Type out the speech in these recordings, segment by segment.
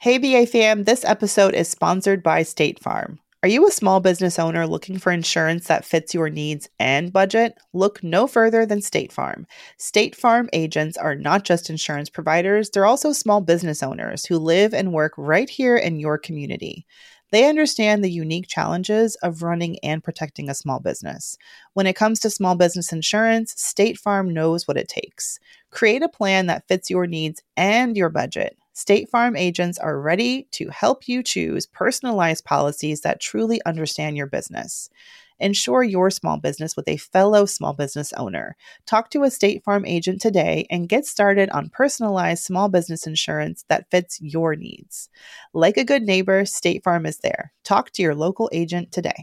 Hey, BA fam, this episode is sponsored by State Farm. Are you a small business owner looking for insurance that fits your needs and budget? Look no further than State Farm. State Farm agents are not just insurance providers, they're also small business owners who live and work right here in your community. They understand the unique challenges of running and protecting a small business. When it comes to small business insurance, State Farm knows what it takes. Create a plan that fits your needs and your budget. State Farm agents are ready to help you choose personalized policies that truly understand your business. Insure your small business with a fellow small business owner. Talk to a State Farm agent today and get started on personalized small business insurance that fits your needs. Like a good neighbor, State Farm is there. Talk to your local agent today.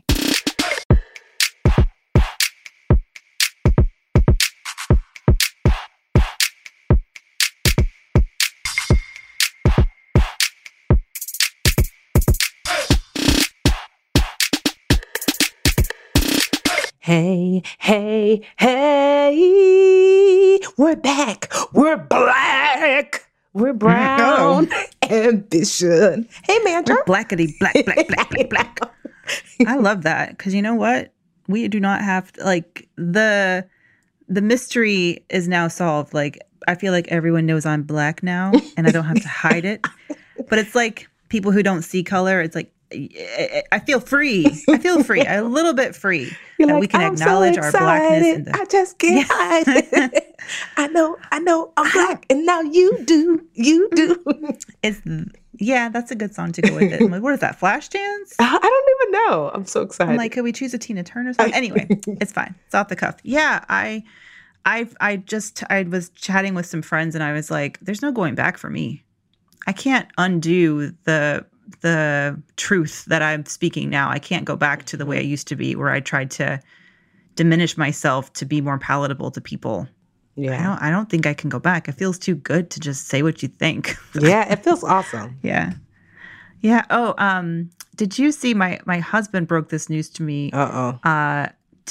Hey, hey, hey, we're back. We're black. We're brown. Ambition. Hey, Manta. We're blackity black, black, black, black, black. I love that because you know what? We do not have to, like the mystery is now solved. Like I feel like everyone knows I'm black now, and I don't have to hide it. But it's like people who don't see color. It's like I feel free. I feel free. A little bit free. You're that like, we can I'm acknowledge so our blackness. excited. I just can't hide it. I know, I'm black, and now you do. Yeah, that's a good song to go with it. I'm like, what is that, Flashdance? I don't even know. I'm so excited. I'm like, could we choose a Tina Turner song? Anyway, it's fine. It's off the cuff. Yeah, I was chatting with some friends, and I was like, there's no going back for me. I can't undo the truth that I'm speaking now. I can't go back to the way I used to be, where I tried to diminish myself to be more palatable to people. Yeah. I don't think I can go back. It feels too good to just say what you think. Yeah, it feels awesome. Yeah. Yeah. Oh, did you see my husband broke this news to me? I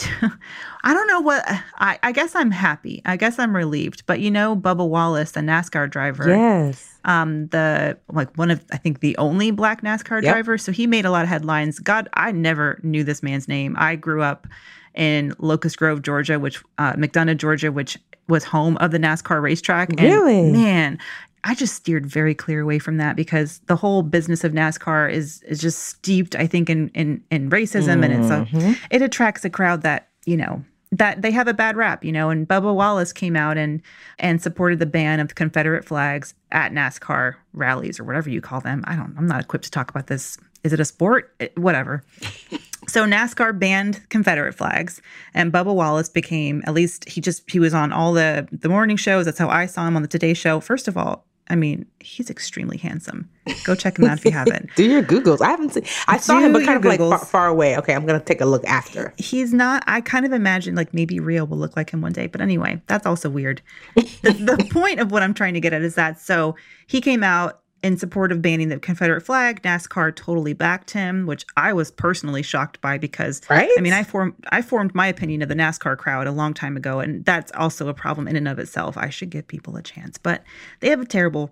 don't know what I guess I'm happy. I guess I'm relieved. But you know, Bubba Wallace, the NASCAR driver. Yes. One of, I think, the only black NASCAR driver. So he made a lot of headlines. God, I never knew this man's name. I grew up in Locust Grove, Georgia, McDonough, Georgia, which was home of the NASCAR racetrack. And really? Man, I just steered very clear away from that because the whole business of NASCAR is just steeped, I think, in racism. Mm-hmm. And it attracts a crowd that, you know, that they have a bad rap, you know, and Bubba Wallace came out and supported the ban of the Confederate flags at NASCAR rallies or whatever you call them. I'm not equipped to talk about this. Is it a sport? Whatever. So NASCAR banned Confederate flags, and Bubba Wallace became, at least he was on all the morning shows. That's how I saw him on the Today Show. First of all, I mean, he's extremely handsome. Go check him out if you haven't. Do your Googles. I haven't seen. I saw him, but kind of like far away. Okay, I'm going to take a look after. He's not. I kind of imagine like maybe Rio will look like him one day. But anyway, that's also weird. The point of what I'm trying to get at is that so he came out in support of banning the Confederate flag. NASCAR totally backed him, which I was personally shocked by because, right? I mean, I formed my opinion of the NASCAR crowd a long time ago, and that's also a problem in and of itself. I should give people a chance, but they have a terrible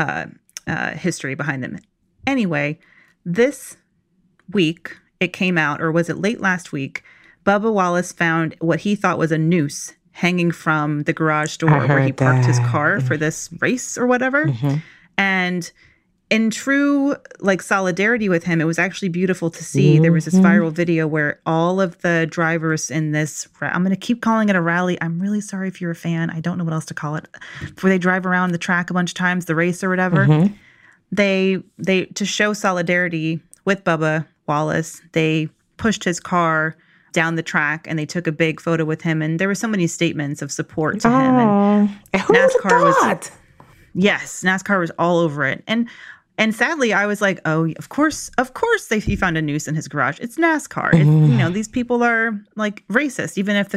history behind them. Anyway, this week it came out, or was it late last week, Bubba Wallace found what he thought was a noose hanging from the garage door where he parked his car for this race or whatever. Mm-hmm. And in true like solidarity with him, it was actually beautiful to see. Mm-hmm. There was this viral video where all of the drivers in this, I'm going to keep calling it a rally. I'm really sorry if you're a fan. I don't know what else to call it. Where they drive around the track a bunch of times, the race or whatever. Mm-hmm. They to show solidarity with Bubba Wallace, they pushed his car down the track and they took a big photo with him. And there were so many statements of support to him. And who NASCAR was. Yes, NASCAR was all over it. And sadly, I was like, oh, of course, he found a noose in his garage. It's NASCAR. Mm-hmm. These people are like racist, even if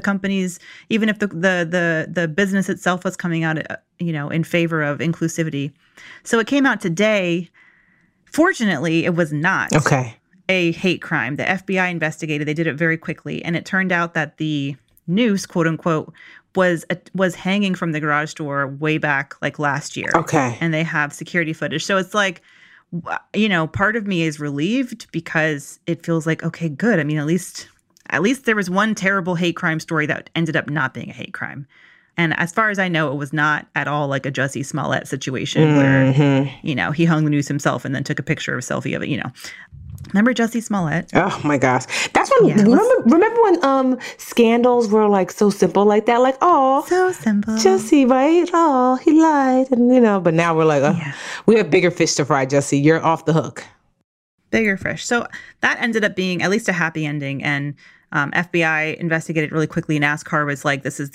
the business itself was coming out, in favor of inclusivity. So it came out today. Fortunately, it was not a hate crime. The FBI investigated. They did it very quickly. And it turned out that the noose, quote unquote, was hanging from the garage door way back like last year. Okay. And they have security footage. So it's like, part of me is relieved because it feels like, okay, good. I mean, at least there was one terrible hate crime story that ended up not being a hate crime. And as far as I know, it was not at all like a Jussie Smollett situation where, he hung the noose himself and then took a picture of a selfie of it, Remember Jussie Smollett? Oh my gosh. That's when, remember when scandals were like so simple like that? Like, oh, so simple. Jussie, right? Oh, he lied. And, but now we're like, we have bigger fish to fry, Jussie. You're off the hook. Bigger fish. So that ended up being at least a happy ending. And FBI investigated really quickly. NASCAR was like, this is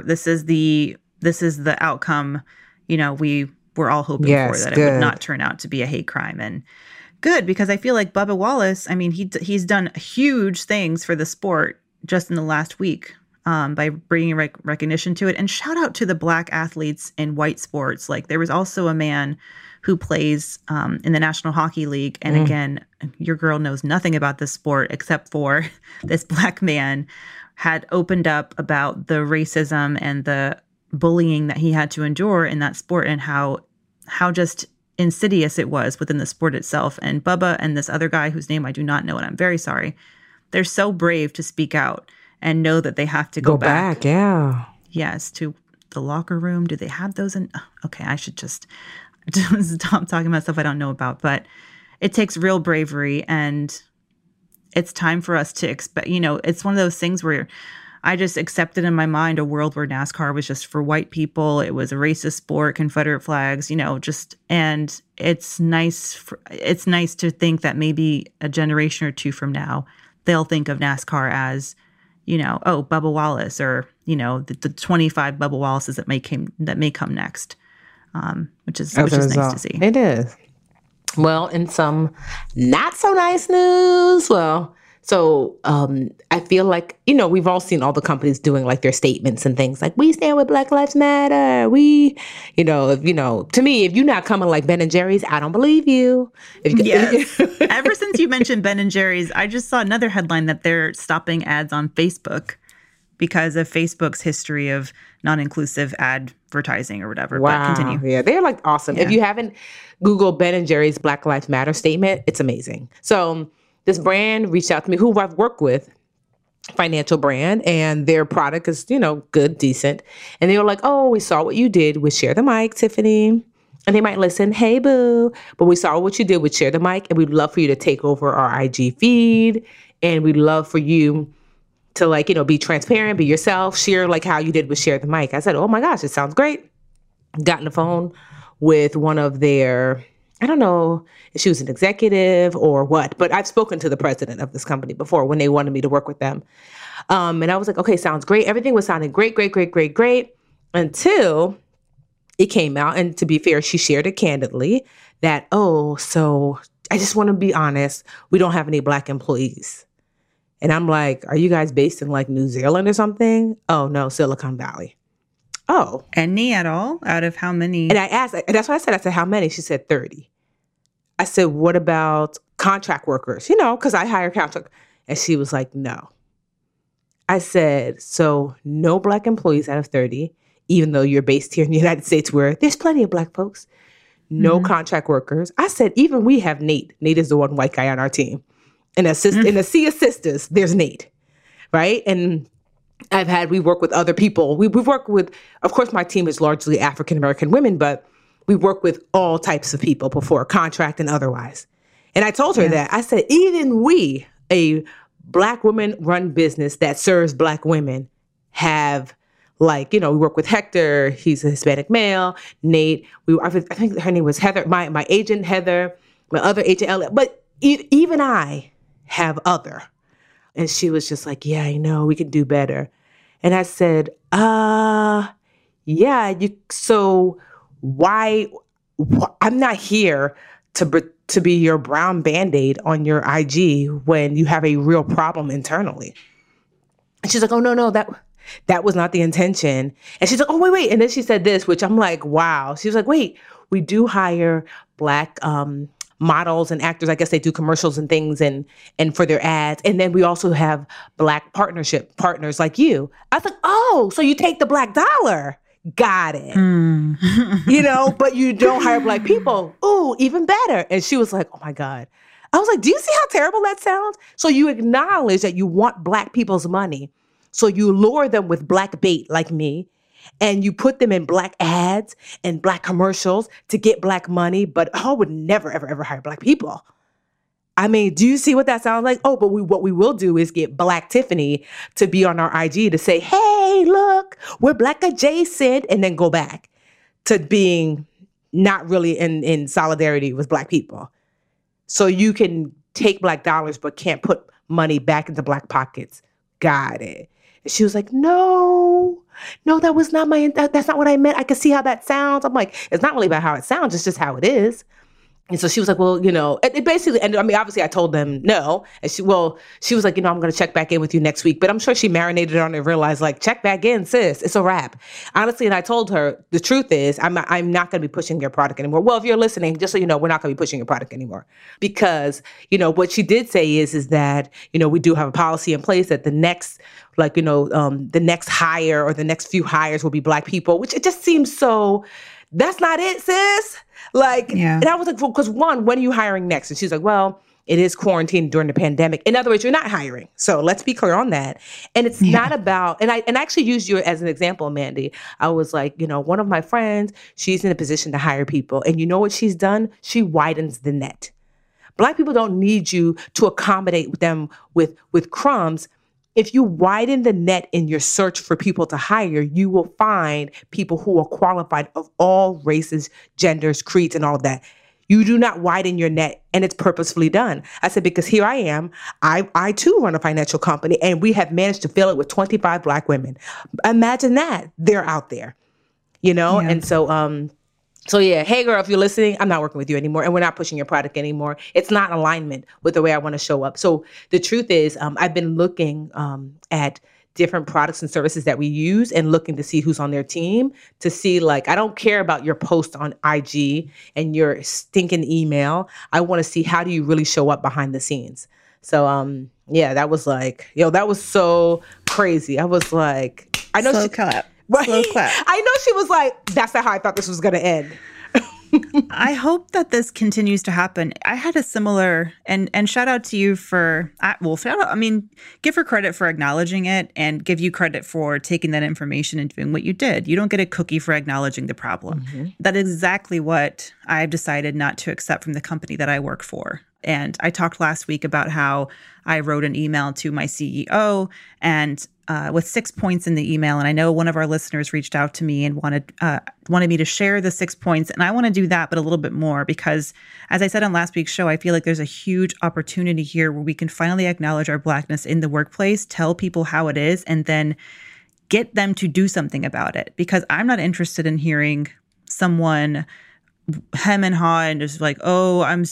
the outcome, we were all hoping for, that it would not turn out to be a hate crime. And good, because I feel like Bubba Wallace, I mean, he's done huge things for the sport just in the last week by bringing recognition to it. And shout out to the Black athletes in white sports. Like, there was also a man who plays in the National Hockey League. And again, your girl knows nothing about this sport except for this Black man had opened up about the racism and the bullying that he had to endure in that sport and how just insidious it was within the sport itself. And Bubba and this other guy whose name I do not know, and I'm very sorry, they're so brave to speak out and know that they have to go back. Yeah. Yes, to the locker room. Do they have those in? Okay, I should just stop talking about stuff I don't know about. But it takes real bravery, and it's time for us to expect, it's one of those things where I just accepted in my mind a world where NASCAR was just for white people. It was a racist sport, Confederate flags, and it's nice to think that maybe a generation or two from now, they'll think of NASCAR as, Bubba Wallace, or, the 25 Bubba Wallaces that may come next, which is nice to see. It is. Well, in some not so nice news, so I feel like, we've all seen all the companies doing like their statements and things like, we stand with Black Lives Matter. We, to me, if you're not coming like Ben and Jerry's, I don't believe you. Yes. Ever since you mentioned Ben and Jerry's, I just saw another headline that they're stopping ads on Facebook because of Facebook's history of non-inclusive advertising or whatever. Wow. But continue. Yeah, they're like awesome. Yeah. If you haven't Googled Ben and Jerry's Black Lives Matter statement, it's amazing. So this brand reached out to me, who I've worked with, financial brand, and their product is, good, decent. And they were like, oh, we saw what you did with Share the Mic, Tiffany. And they might listen, hey, boo. But we saw what you did with Share the Mic, and we'd love for you to take over our IG feed. And we'd love for you to be transparent, be yourself, share like how you did with Share the Mic. I said, oh my gosh, it sounds great. Got on the phone with one of their, I don't know if she was an executive or what, but I've spoken to the president of this company before when they wanted me to work with them. And I was like, okay, sounds great. Everything was sounding great, until it came out. And to be fair, she shared it candidly that, so I just want to be honest, we don't have any Black employees. And I'm like, are you guys based in like New Zealand or something? Oh, no, Silicon Valley. Oh. Any at all? Out of how many? And I asked, that's what I said. I said, how many? She said 30. I said, what about contract workers? Because I hire contract. And she was like, no. I said, so no Black employees out of 30, even though you're based here in the United States where there's plenty of Black folks. No contract workers. I said, even we have Nate. Nate is the one white guy on our team. In a sea of sisters, there's Nate, right? And we work with other people. We've worked with, of course, my team is largely African-American women, but we work with all types of people before, contract and otherwise. And I told her that. I said, even we, a Black woman-run business that serves Black women, have we work with Hector. He's a Hispanic male. Nate, I think her name was Heather. My agent, Heather, my other agent, but even I have other. And she was just like, yeah, I know, we can do better. And I said, so why, I'm not here to be your brown Band-Aid on your IG when you have a real problem internally. And she's like, oh, no, that was not the intention. And she's like, oh, wait. And then she said this, which I'm like, wow. She was like, wait, we do hire Black models and actors. I guess they do commercials and things and for their ads. And then we also have Black partners like you. I was like, oh, so you take the Black dollar. Got it. Mm. But you don't hire Black people. Ooh, even better. And she was like, oh my God. I was like, do you see how terrible that sounds? So you acknowledge that you want Black people's money. So you lure them with Black bait like me, and you put them in Black ads and Black commercials to get Black money. But I would never, ever, ever hire Black people. I mean, do you see what that sounds like? Oh, but what we will do is get Black Tiffany to be on our IG to say, hey, look, we're Black adjacent, and then go back to being not really in solidarity with Black people. So you can take Black dollars, but can't put money back into Black pockets. Got it. And she was like, no, that was not that's not what I meant. I can see how that sounds. I'm like, it's not really about how it sounds. It's just how it is. And so she was like, well, it basically, and I mean, obviously I told them no. And she was like, I'm going to check back in with you next week. But I'm sure she marinated on it and realized, like, check back in, sis. It's a wrap. Honestly, and I told her, the truth is, I'm not going to be pushing your product anymore. Well, if you're listening, just so you know, we're not going to be pushing your product anymore. Because, what she did say is that, we do have a policy in place that the next, the next hire or the next few hires will be Black people, which it just seems so... That's not it, sis. And I was like, well, because one, when are you hiring next? And she's like, well, it is quarantine during the pandemic. In other words, you're not hiring. So let's be clear on that. And it's not about, and I actually used you as an example, Mandy. I was like, one of my friends, she's in a position to hire people. And you know what she's done? She widens the net. Black people don't need you to accommodate them with crumbs. If you widen the net in your search for people to hire, you will find people who are qualified of all races, genders, creeds, and all of that. You do not widen your net, and it's purposefully done. I said, because here I am. I too run a financial company, and we have managed to fill it with 25 Black women. Imagine that. They're out there, And so yeah, hey girl, if you're listening, I'm not working with you anymore, and we're not pushing your product anymore. It's not in alignment with the way I want to show up. So the truth is, I've been looking at different products and services that we use and looking to see who's on their team, to see, like, I don't care about your post on IG and your stinking email. I want to see, how do you really show up behind the scenes? So that was like, that was so crazy. I was like, I know slow clap. Right? Slow clap. I know she was like, that's not how I thought this was going to end. I hope that this continues to happen. I had a similar, and shout out to you for, give her credit for acknowledging it, and give you credit for taking that information and doing what you did. You don't get a cookie for acknowledging the problem. Mm-hmm. That is exactly what I've decided not to accept from the company that I work for. And I talked last week about how I wrote an email to my CEO and with 6 points in the email. And I know one of our listeners reached out to me and wanted me to share the 6 points. And I want to do that, but a little bit more, because as I said on last week's show, I feel like there's a huge opportunity here where we can finally acknowledge our Blackness in the workplace, tell people how it is, and then get them to do something about it. Because I'm not interested in hearing someone hem and haw and just like, oh, I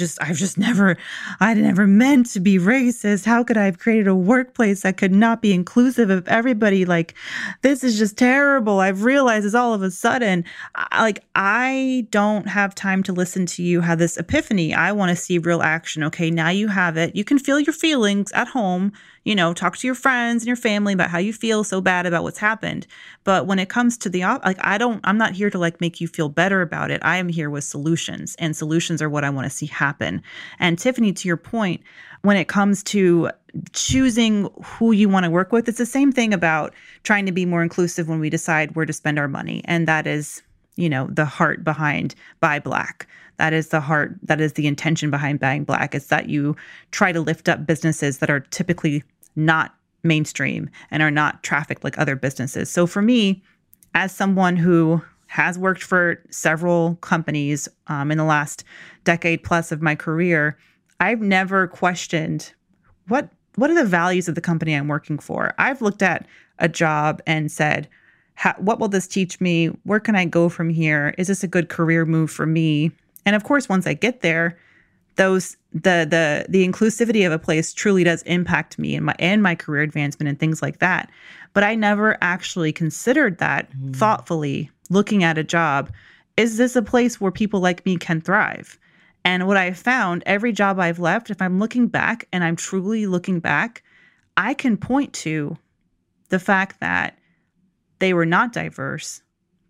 never meant to be racist. How could I have created a workplace that could not be inclusive of everybody? Like, this is just terrible. I've realized this all of a sudden. I don't have time to listen to you have this epiphany. I want to see real action. Okay, now you have it. You can feel your feelings at home. Talk to your friends and your family about how you feel so bad about what's happened. But when it comes to I'm not here to make you feel better about it. I am here with solutions, and solutions are what I want to see happen. And Tiffany, to your point, when it comes to choosing who you want to work with, it's the same thing about trying to be more inclusive when we decide where to spend our money. And that is, the heart behind Buy Black. That is the heart, that is the intention behind Buying Black. It's that you try to lift up businesses that are typically not mainstream and are not trafficked like other businesses. So for me, as someone who has worked for several companies in the last decade plus of my career, I've never questioned what are the values of the company I'm working for. I've looked at a job and said, what will this teach me? Where can I go from here? Is this a good career move for me? And of course, once I get there, the inclusivity of a place truly does impact me and my career advancement and things like that. But I never actually considered that thoughtfully, looking at a job. Is this a place where people like me can thrive? And what I found, every job I've left, if I'm looking back and I'm truly looking back, I can point to the fact that they were not diverse.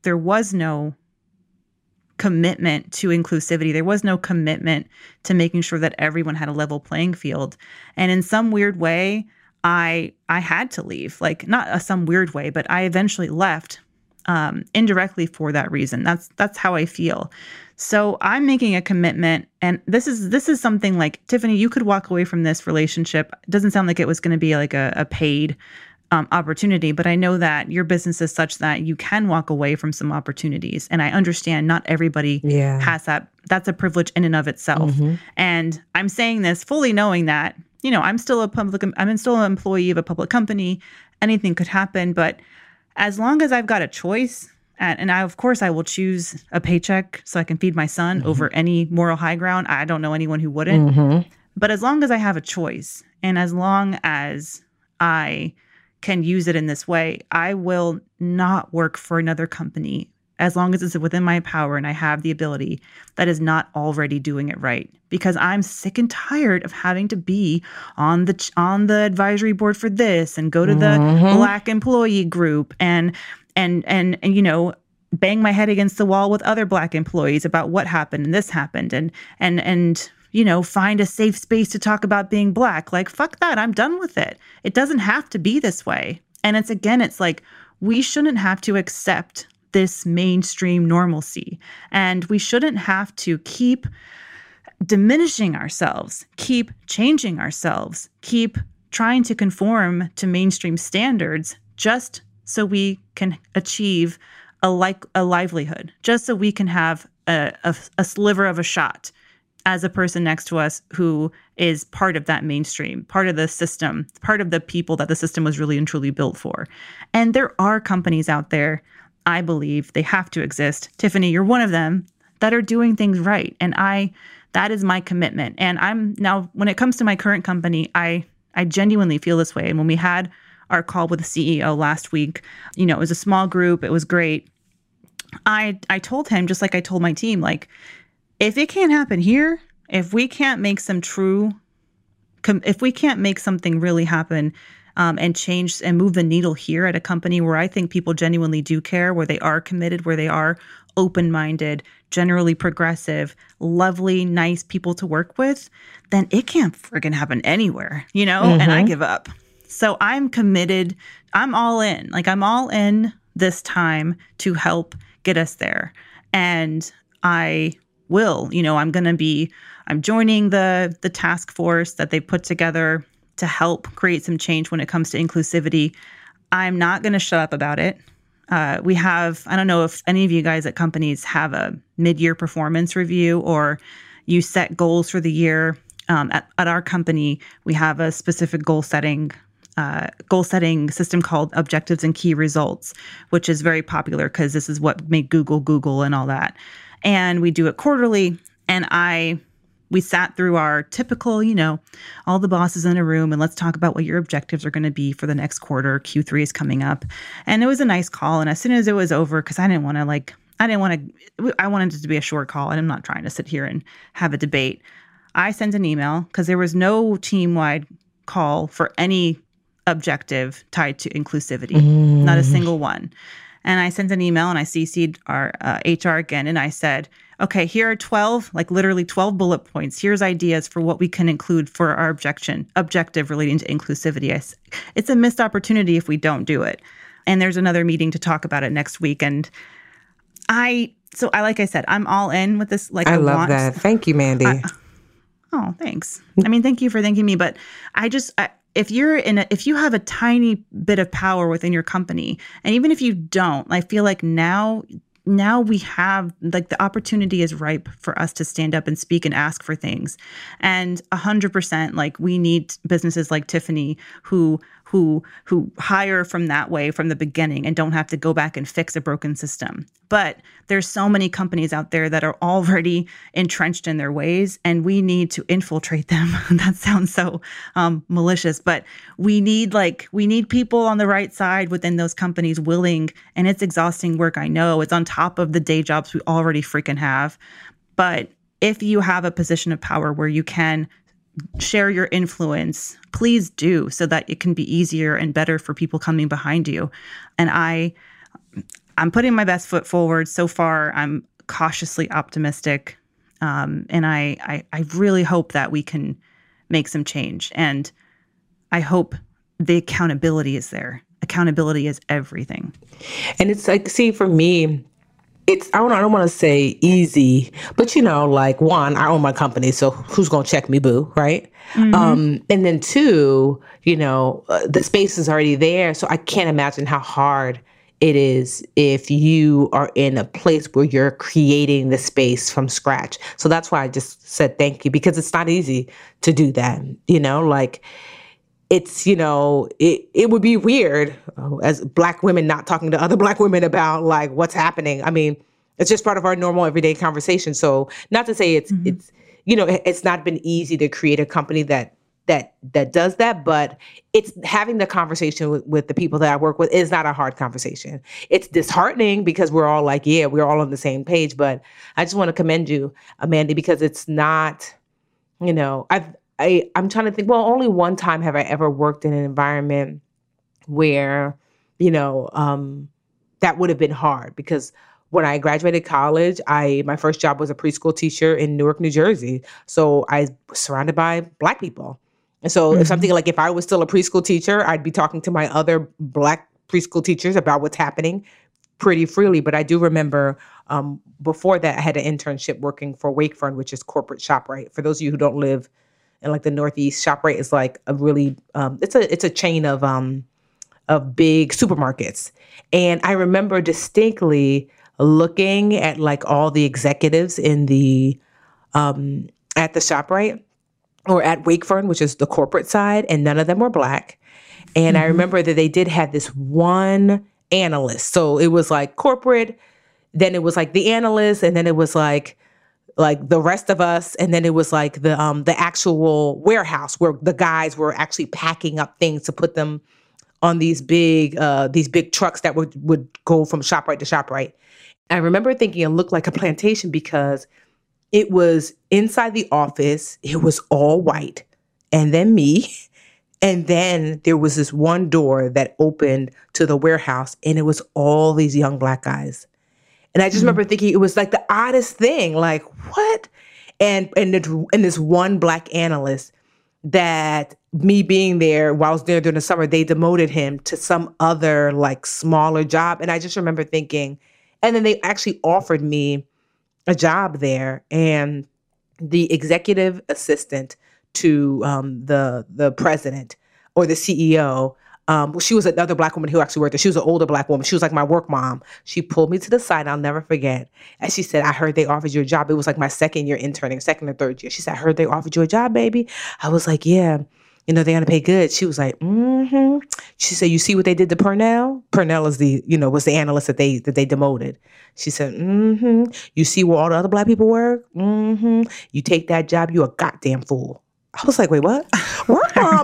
there was no commitment to inclusivity. There was no commitment to making sure that everyone had a level playing field. And in some weird way, I had to leave, like not some weird way, but I eventually left indirectly for that reason. That's how I feel. So I'm making a commitment, and this is something like, Tiffany, you could walk away from this relationship. It doesn't sound like it was going to be like a paid opportunity, but I know that your business is such that you can walk away from some opportunities. And I understand not everybody has that. That's a privilege in and of itself. And I'm saying this fully knowing that, I'm still an employee of a public company. Anything could happen, but as long as I've got a choice, and of course I will choose a paycheck so I can feed my son over any moral high ground. I don't know anyone who wouldn't. But as long as I have a choice, and as long as I can use it in this way, I will not work for another company as long as it's within my power and I have the ability that is not already doing it right. Because I'm sick and tired of having to be on the advisory board for this and go to the Black employee group and bang my head against the wall with other Black employees about what happened and this happened and find a safe space to talk about being Black. Like, fuck that. I'm done with it. It doesn't have to be this way. And it's like, we shouldn't have to accept this mainstream normalcy. And we shouldn't have to keep diminishing ourselves, keep changing ourselves, keep trying to conform to mainstream standards just so we can achieve a livelihood, just so we can have a sliver of a shot as a person next to us who is part of that mainstream, part of the system, part of the people that the system was really and truly built for. And there are companies out there, I believe they have to exist. Tiffany, you're one of them, that are doing things right. And that is my commitment. And I'm now, when it comes to my current company, I genuinely feel this way. And when we had our call with the CEO last week, it was a small group. It was great. I told him, just like I told my team, like, if it can't happen here, if we can't make something really happen and change and move the needle here at a company where I think people genuinely do care, where they are committed, where they are open-minded, generally progressive, lovely, nice people to work with, then it can't friggin' happen anywhere, and I give up. So I'm committed. I'm all in. Like, I'm all in this time to help get us there. And I will, I'm joining the task force that they put together to help create some change when it comes to inclusivity. I'm not going to shut up about it. I don't know if any of you guys at companies have a mid-year performance review or you set goals for the year. At our company, we have a specific goal setting system called Objectives and Key Results, which is very popular because this is what made Google and all that. And we do it quarterly. And we sat through our typical, all the bosses in a room and let's talk about what your objectives are going to be for the next quarter. Q3 is coming up. And it was a nice call. And as soon as it was over, because I wanted it to be a short call and I'm not trying to sit here and have a debate. I sent an email because there was no team-wide call for any objective tied to inclusivity, not a single one. And I sent an email and I CC'd our HR again. And I said, okay, here are 12, like literally 12 bullet points. Here's ideas for what we can include for our objective relating to inclusivity. It's a missed opportunity if we don't do it. And there's another meeting to talk about it next week. And like I said, I'm all in with this. Like, I love that. Thank you, Mandy. Oh, thanks. I mean, thank you for thanking me. But if you have a tiny bit of power within your company, and even if you don't, I feel like now we have, like, the opportunity is ripe for us to stand up and speak and ask for things. And 100%, like, we need businesses like Tiffany who hire from that way from the beginning and don't have to go back and fix a broken system. But there's so many companies out there that are already entrenched in their ways, and we need to infiltrate them. That sounds so malicious, but we need people on the right side within those companies willing, and it's exhausting work. I know it's on top of the day jobs we already freaking have. But if you have a position of power where you can share your influence, please do, so that it can be easier and better for people coming behind you. And I'm putting my best foot forward. So far, I'm cautiously optimistic. And I really hope that we can make some change. And I hope the accountability is there. Accountability is everything. And it's like, see, for me, I don't want to say easy, but like, one, I own my company, so who's going to check me, boo, right? And then two, the space is already there, so I can't imagine how hard it is if you are in a place where you're creating the space from scratch. So that's why I just said thank you, because it's not easy to do that, like, it's, it would be weird as Black women not talking to other Black women about like what's happening. I mean, it's just part of our normal everyday conversation. So not to say it's not been easy to create a company that does that, but it's having the conversation with the people that I work with is not a hard conversation. It's disheartening because we're all like, yeah, we're all on the same page. But I just want to commend you, Amanda, because it's not, I'm trying to think, well, only one time have I ever worked in an environment where, that would have been hard, because when I graduated college, my first job was a preschool teacher in Newark, New Jersey. So I was surrounded by Black people. And so if I was still a preschool teacher, I'd be talking to my other Black preschool teachers about what's happening pretty freely. But I do remember before that, I had an internship working for Wakefern, which is corporate ShopRite. For those of you who don't live in like the Northeast, ShopRite is like a really, it's a chain of big supermarkets. And I remember distinctly looking at like all the executives in the, at the ShopRite or at Wakefern, which is the corporate side, and none of them were Black. And I remember that they did have this one analyst. So it was like corporate, then it was like the analyst, and then it was like the rest of us, and then it was like the actual warehouse where the guys were actually packing up things to put them on these big trucks that would go from ShopRite to ShopRite. I remember thinking it looked like a plantation because it was inside the office. It was all white, and then me. And then there was this one door that opened to the warehouse, and it was all these young Black guys. And I just remember thinking it was like the oddest thing, like, what? And this one Black analyst that, me being there while I was there during the summer, they demoted him to some other like smaller job. And I just remember thinking, and then they actually offered me a job there, and the executive assistant to the president or the CEO, she was another Black woman who actually worked there. She was an older Black woman. She was like my work mom. She pulled me to the side, I'll never forget. And she said, I heard they offered you a job. It was like my second year interning, second or third year. She said, I heard they offered you a job, baby. I was like, yeah. They're going to pay good. She was like, She said, you see what they did to Purnell? Purnell is was the analyst that they demoted. She said, you see where all the other Black people work? You take that job, you a goddamn fool. I was like, wait, what? Work mom?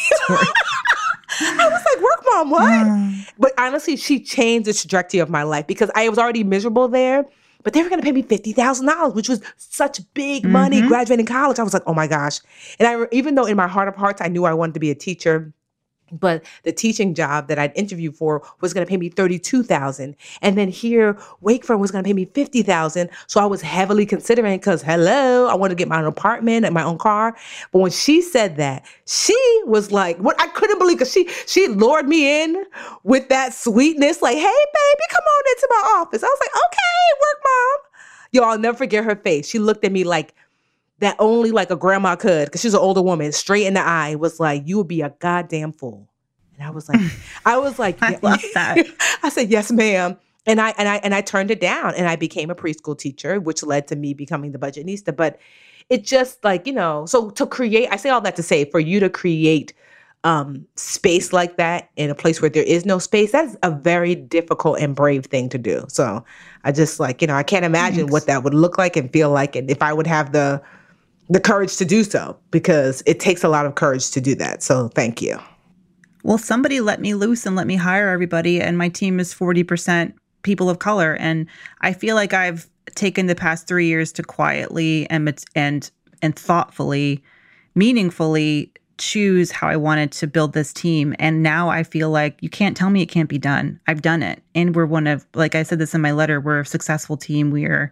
I was like, work mom, what? But honestly, she changed the trajectory of my life because I was already miserable there. But they were going to pay me $50,000, which was such big money graduating college. I was like, oh my gosh. And even though in my heart of hearts, I knew I wanted to be a teacher, but the teaching job that I'd interviewed for was going to pay me $32,000. And then here, Wakefern was going to pay me $50,000. So I was heavily considering because, hello, I wanted to get my own apartment and my own car. But when she said that, she was like, what? I couldn't believe, because she lured me in with that sweetness, like, hey, baby, come on into my office. I was like, okay, work mom. Yo, I'll never forget her face. She looked at me like that only like a grandma could, because she's an older woman, straight in the eye, was like, you would be a goddamn fool. And I was like, I love that. I said, yes, ma'am. And I turned it down, and I became a preschool teacher, which led to me becoming the budgetnista. But it just like, so to create, I say all that to say, for you to create space like that in a place where there is no space, that's a very difficult and brave thing to do. So I just like, I can't imagine what that would look like and feel like, and if I would have the courage to do so, because it takes a lot of courage to do that. So thank you. Well, somebody let me loose and let me hire everybody. And my team is 40% people of color. And I feel like I've taken the past 3 years to quietly and thoughtfully, meaningfully choose how I wanted to build this team. And now I feel like you can't tell me it can't be done. I've done it. And we're one of, like I said this in my letter, we're a successful team. We're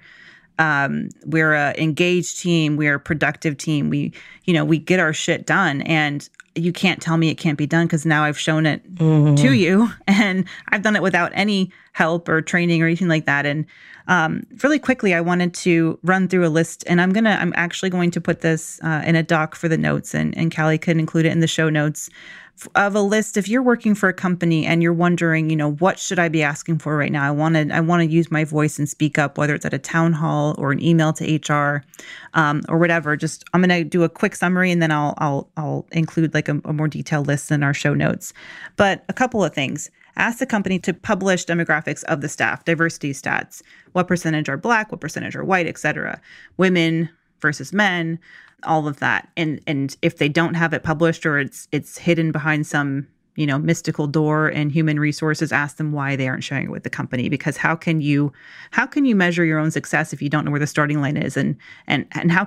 a engaged team. We're a productive team. We get our shit done. And you can't tell me it can't be done because now I've shown it to you. And I've done it without any help or training or anything like that. And really quickly, I wanted to run through a list, and I'm actually going to put this in a doc for the notes, and Callie could include it in the show notes, of a list. If you're working for a company and you're wondering, what should I be asking for right now? I want to use my voice and speak up, whether it's at a town hall or an email to HR or whatever. Just I'm going to do a quick summary, and then I'll include like a more detailed list in our show notes. But a couple of things. Ask the company to publish demographics of the staff, diversity stats, what percentage are Black, what percentage are white, et cetera, women versus men, all of that. And if they don't have it published or it's hidden behind some, mystical door in human resources, ask them why they aren't sharing it with the company. Because how can you measure your own success if you don't know where the starting line is? And how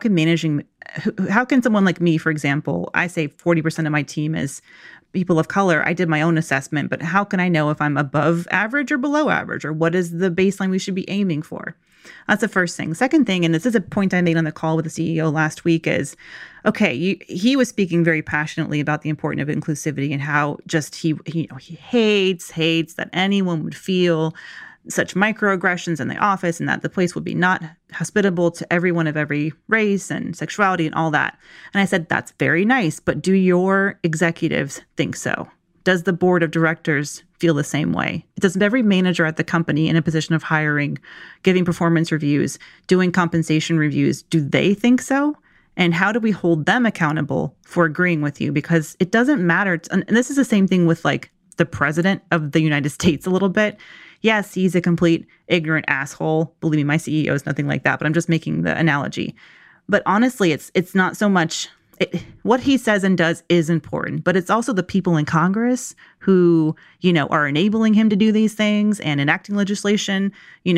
can someone like me, for example, I say 40% of my team is people of color. I did my own assessment, but how can I know if I'm above average or below average, or what is the baseline we should be aiming for? That's the first thing. Second thing, and this is a point I made on the call with the CEO last week, is, okay, he was speaking very passionately about the importance of inclusivity and how just he hates that anyone would feel such microaggressions in the office and that the place would be not hospitable to everyone of every race and sexuality and all that. And I said, that's very nice, but do your executives think so? Does the board of directors feel the same way? Does every manager at the company in a position of hiring, giving performance reviews, doing compensation reviews, do they think so? And how do we hold them accountable for agreeing with you? Because it doesn't matter. And this is the same thing with like the president of the United States a little bit. Yes, he's a complete ignorant asshole. Believe me, my CEO is nothing like that, but I'm just making the analogy. But honestly, it's not so much what he says and does is important, but it's also the people in Congress who, are enabling him to do these things and enacting legislation,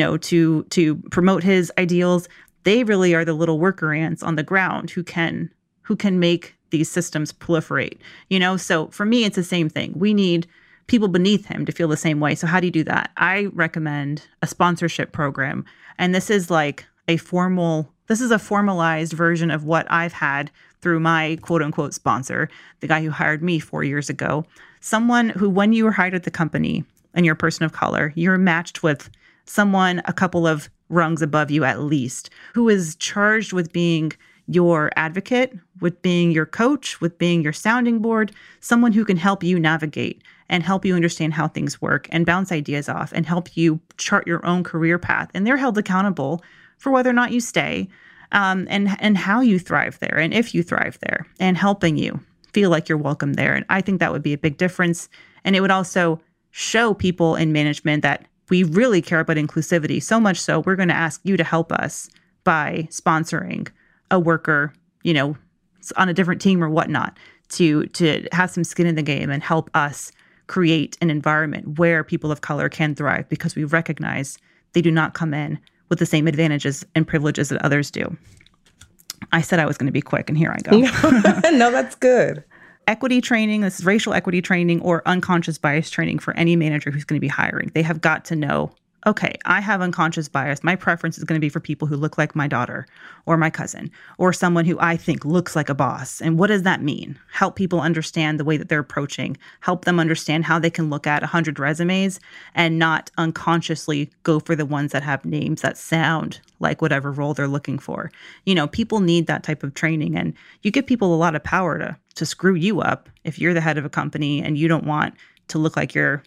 to promote his ideals. They really are the little worker ants on the ground who can make these systems proliferate, So for me, it's the same thing. We need people beneath him to feel the same way. So how do you do that? I recommend a sponsorship program. And this is like a formalized version of what I've had through my quote unquote sponsor, the guy who hired me 4 years ago. Someone who, when you were hired at the company and you're a person of color, you're matched with someone a couple of rungs above you at least, who is charged with being your advocate, with being your coach, with being your sounding board, someone who can help you navigate and help you understand how things work and bounce ideas off and help you chart your own career path. And they're held accountable for whether or not you stay and how you thrive there and if you thrive there, and helping you feel like you're welcome there. And I think that would be a big difference. And it would also show people in management that we really care about inclusivity, so much so we're going to ask you to help us by sponsoring a worker, on a different team or whatnot, to have some skin in the game and help us create an environment where people of color can thrive, because we recognize they do not come in with the same advantages and privileges that others do. I said I was going to be quick, and here I go. No, that's good. Equity training, this is racial equity training or unconscious bias training for any manager who's going to be hiring. They have got to know, okay, I have unconscious bias. My preference is going to be for people who look like my daughter or my cousin or someone who I think looks like a boss. And what does that mean? Help people understand the way that they're approaching. Help them understand how they can look at 100 resumes and not unconsciously go for the ones that have names that sound like whatever role they're looking for. People need that type of training, and you give people a lot of power to screw you up if you're the head of a company and you don't want to look like you're,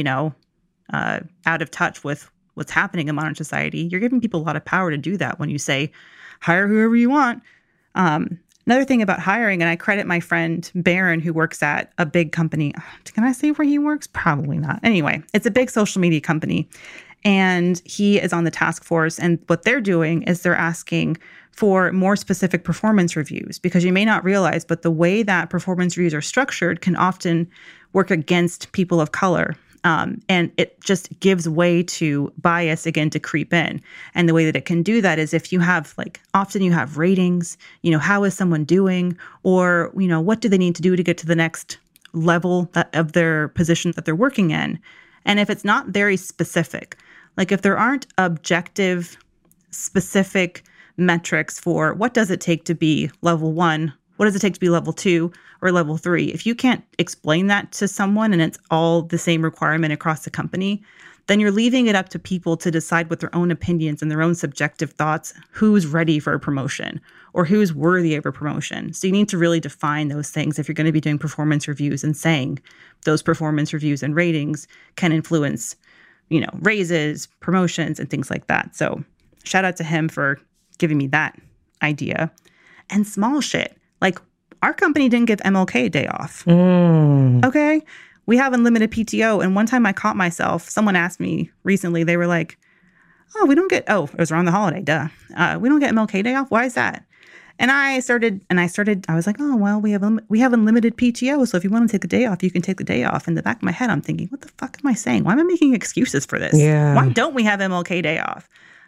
out of touch with what's happening in modern society. You're giving people a lot of power to do that when you say, hire whoever you want. Another thing about hiring, and I credit my friend Baron, who works at a big company. Can I say where he works? Probably not. Anyway, it's a big social media company, and he is on the task force. And what they're doing is they're asking for more specific performance reviews, because you may not realize, but the way that performance reviews are structured can often work against people of color. And it just gives way to bias again to creep in. And the way that it can do that is if you have often you have ratings, how is someone doing, or, what do they need to do to get to the next level of their position that they're working in. And if it's not very specific, if there aren't objective, specific metrics for what does it take to be level 1, what does it take to be level 2 or level 3? If you can't explain that to someone and it's all the same requirement across the company, then you're leaving it up to people to decide with their own opinions and their own subjective thoughts who's ready for a promotion or who's worthy of a promotion. So you need to really define those things if you're going to be doing performance reviews and saying those performance reviews and ratings can influence, raises, promotions, and things like that. So shout out to him for giving me that idea. And small shit. Our company didn't give MLK a day off. Okay? We have unlimited PTO. And one time I caught myself, someone asked me recently, they were like, oh, it was around the holiday, duh. We don't get MLK day off? Why is that? And I was like, oh, well, we have unlimited PTO. So if you want to take a day off, you can take the day off. In the back of my head, I'm thinking, what the fuck am I saying? Why am I making excuses for this? Yeah. Why don't we have MLK day off?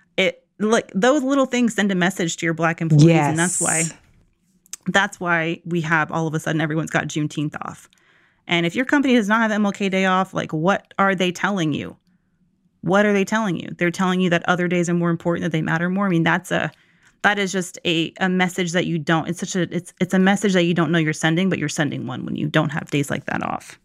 Those little things send a message to your Black employees. Yes. And that's why we have all of a sudden everyone's got Juneteenth off. And if your company does not have MLK day off, what are they telling you? What are they telling you? They're telling you that other days are more important, that they matter more. I mean, that is just a message that you don't, it's a message that you don't know you're sending, but you're sending one when you don't have days like that off.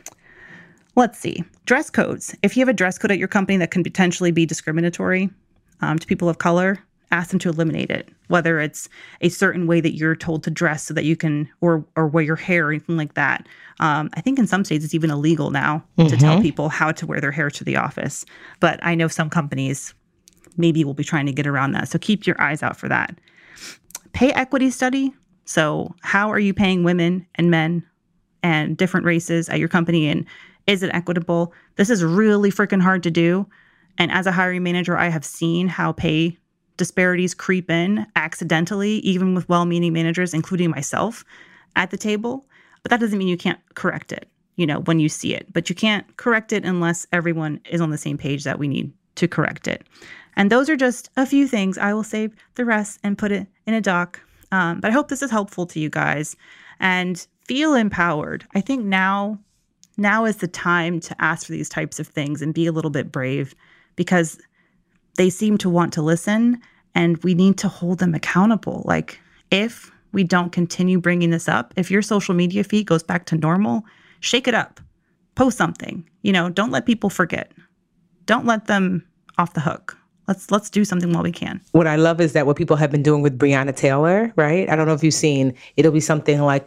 Let's see. Dress codes. If you have a dress code at your company that can potentially be discriminatory to people of color, ask them to eliminate it, whether it's a certain way that you're told to dress so that you can, or wear your hair or anything like that. I think in some states it's even illegal now to tell people how to wear their hair to the office. But I know some companies maybe will be trying to get around that. So keep your eyes out for that. Pay equity study. So how are you paying women and men and different races at your company? And is it equitable? This is really freaking hard to do. And as a hiring manager, I have seen how pay disparities creep in accidentally, even with well-meaning managers, including myself, at the table. But that doesn't mean you can't correct it, when you see it. But you can't correct it unless everyone is on the same page that we need to correct it. And those are just a few things. I will save the rest and put it in a doc. But I hope this is helpful to you guys and feel empowered. I think now is the time to ask for these types of things and be a little bit brave, because they seem to want to listen, and we need to hold them accountable. If we don't continue bringing this up, if your social media feed goes back to normal, shake it up, post something. Don't let people forget. Don't let them off the hook. Let's do something while we can. What I love is that what people have been doing with Breonna Taylor, right? I don't know if you've seen, it'll be something like,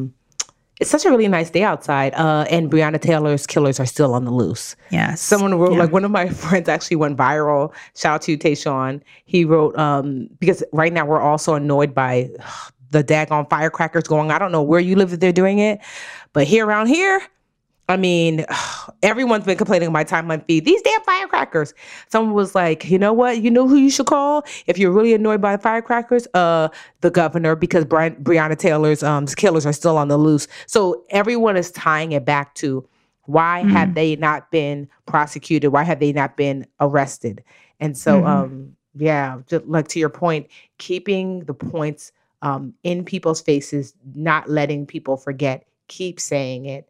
it's such a really nice day outside, and Breonna Taylor's killers are still on the loose. Yes. Someone wrote, one of my friends actually went viral. Shout out to Tayshawn. He wrote, because right now we're also annoyed by the daggone firecrackers going. I don't know where you live if they're doing it, but around here, I mean, everyone's been complaining on my timeline feed, these damn firecrackers. Someone was like, you know what? You know who you should call if you're really annoyed by firecrackers? The governor, because Breonna Taylor's killers are still on the loose. So everyone is tying it back to, why have they not been prosecuted? Why have they not been arrested? And so, just to your point, keeping the points in people's faces, not letting people forget, keep saying it.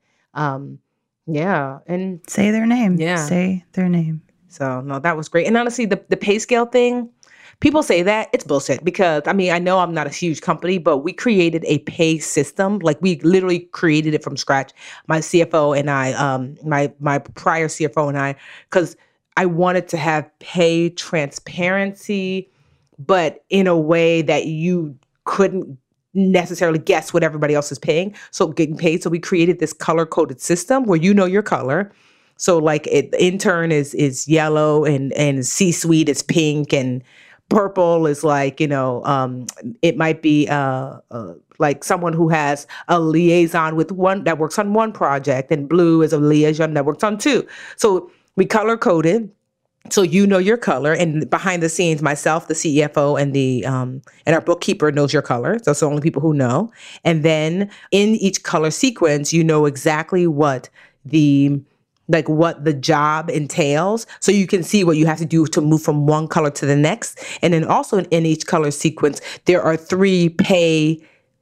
And say their name. Yeah. Say their name. So no, that was great. And honestly, the pay scale thing, people say that it's bullshit, because I know I'm not a huge company, but we created a pay system. We literally created it from scratch. My CFO and I, my prior CFO and I, because I wanted to have pay transparency, but in a way that you couldn't necessarily guess what everybody else is paying. So getting paid. So we created this color-coded system where your color. So intern is yellow, and C-suite is pink, and purple is it might be someone who has a liaison with one that works on one project, and blue is a liaison that works on two. So we color-coded. So your color, and behind the scenes, myself, the CFO, and our bookkeeper knows your color. So it's the only people who know. And then in each color sequence, you know exactly what the like what the job entails, so you can see what you have to do to move from one color to the next. And then also in each color sequence, there are 3 pay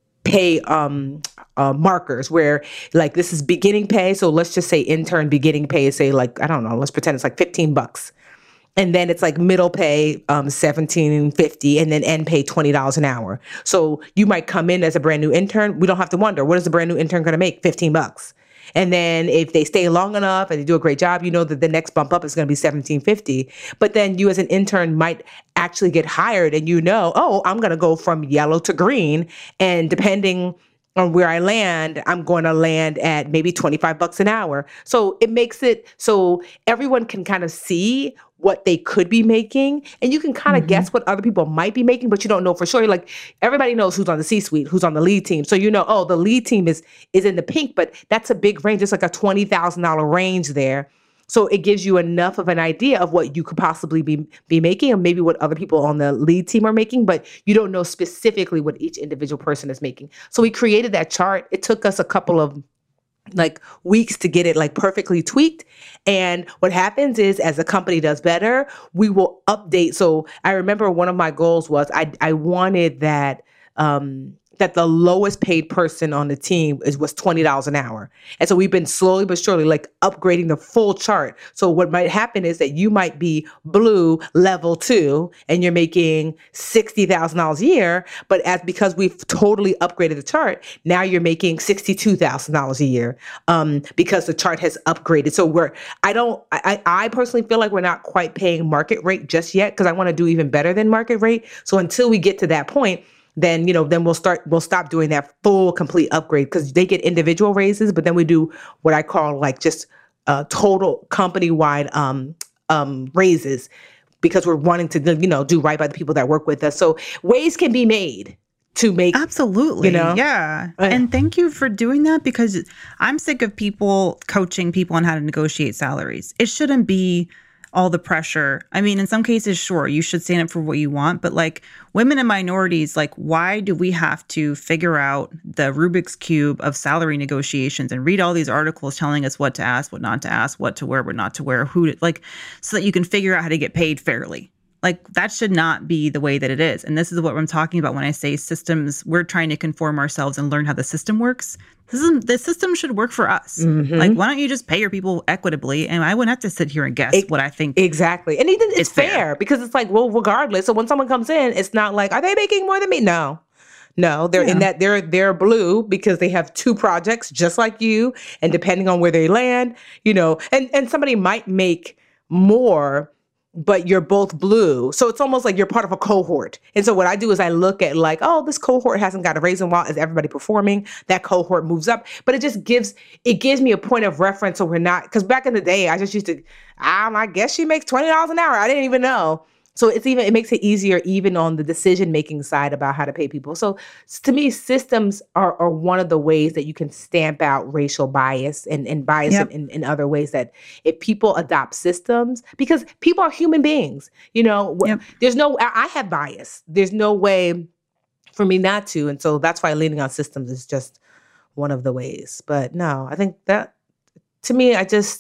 markers where like this is beginning pay. So let's just say intern beginning pay is say like, I don't know, let's pretend it's like $15. And then it's like middle pay, $17.50, and then end pay $20 an hour. So you might come in as a brand new intern. We don't have to wonder, what is the brand new intern going to make? $15. And then if they stay long enough and they do a great job, you know that the next bump up is going to be $17.50. But then you as an intern might actually get hired and you know, oh, I'm going to go from yellow to green. And depending on where I land, I'm going to land at maybe $25 an hour. So it makes it so everyone can kind of see what they could be making. And you can kind of guess what other people might be making, but you don't know for sure. Like everybody knows who's on the C-suite, who's on the lead team. So you know, oh, the lead team is in the pink, but that's a big range. It's like a $20,000 range there. So it gives you enough of an idea of what you could possibly be making, or maybe what other people on the lead team are making, but you don't know specifically what each individual person is making. So we created that chart. It took us a couple of like weeks to get it like perfectly tweaked. And what happens is as the company does better, we will update. So I remember one of my goals was I wanted that that the lowest paid person on the team was $20 an hour. And so we've been slowly but surely like upgrading the full chart. So what might happen is that you might be blue level 2 and you're making $60,000 a year, but because we've totally upgraded the chart, now you're making $62,000 a year because the chart has upgraded. So I personally feel like we're not quite paying market rate just yet because I want to do even better than market rate. So until we get to that point, then we'll stop doing that full complete upgrade because they get individual raises, but then we do what I call like just total company-wide raises because we're wanting to do right by the people that work with us. So ways can be made to make absolutely, yeah. And thank you for doing that because I'm sick of people coaching people on how to negotiate salaries. It shouldn't be all the pressure. I mean, in some cases, sure, you should stand up for what you want, but like women and minorities, like why do we have to figure out the Rubik's Cube of salary negotiations and read all these articles telling us what to ask, what not to ask, what to wear, what not to wear, so that you can figure out how to get paid fairly? Like that should not be the way that it is. And this is what I'm talking about when I say systems. We're trying to conform ourselves and learn how the system works. The system should work for us. Mm-hmm. Like, why don't you just pay your people equitably? And I wouldn't have to sit here and guess what I think. Exactly. And even it's fair because it's like, well, regardless. So when someone comes in, it's not like, are they making more than me? No, they're in that they're blue because they have 2 projects just like you. And depending on where they land, and somebody might make more, but you're both blue. So it's almost like you're part of a cohort. And so what I do is I look at like, oh, this cohort hasn't got a raise in a while. Is everybody performing? That cohort moves up. But it gives me a point of reference so we're not, because back in the day, I just used to, I guess she makes $20 an hour. I didn't even know. So it makes it easier even on the decision-making side about how to pay people. So to me, systems are one of the ways that you can stamp out racial bias and bias in other ways that if people adopt systems, because people are human beings, there's I have bias. There's no way for me not to. And so that's why leaning on systems is just one of the ways. But no, I think that to me,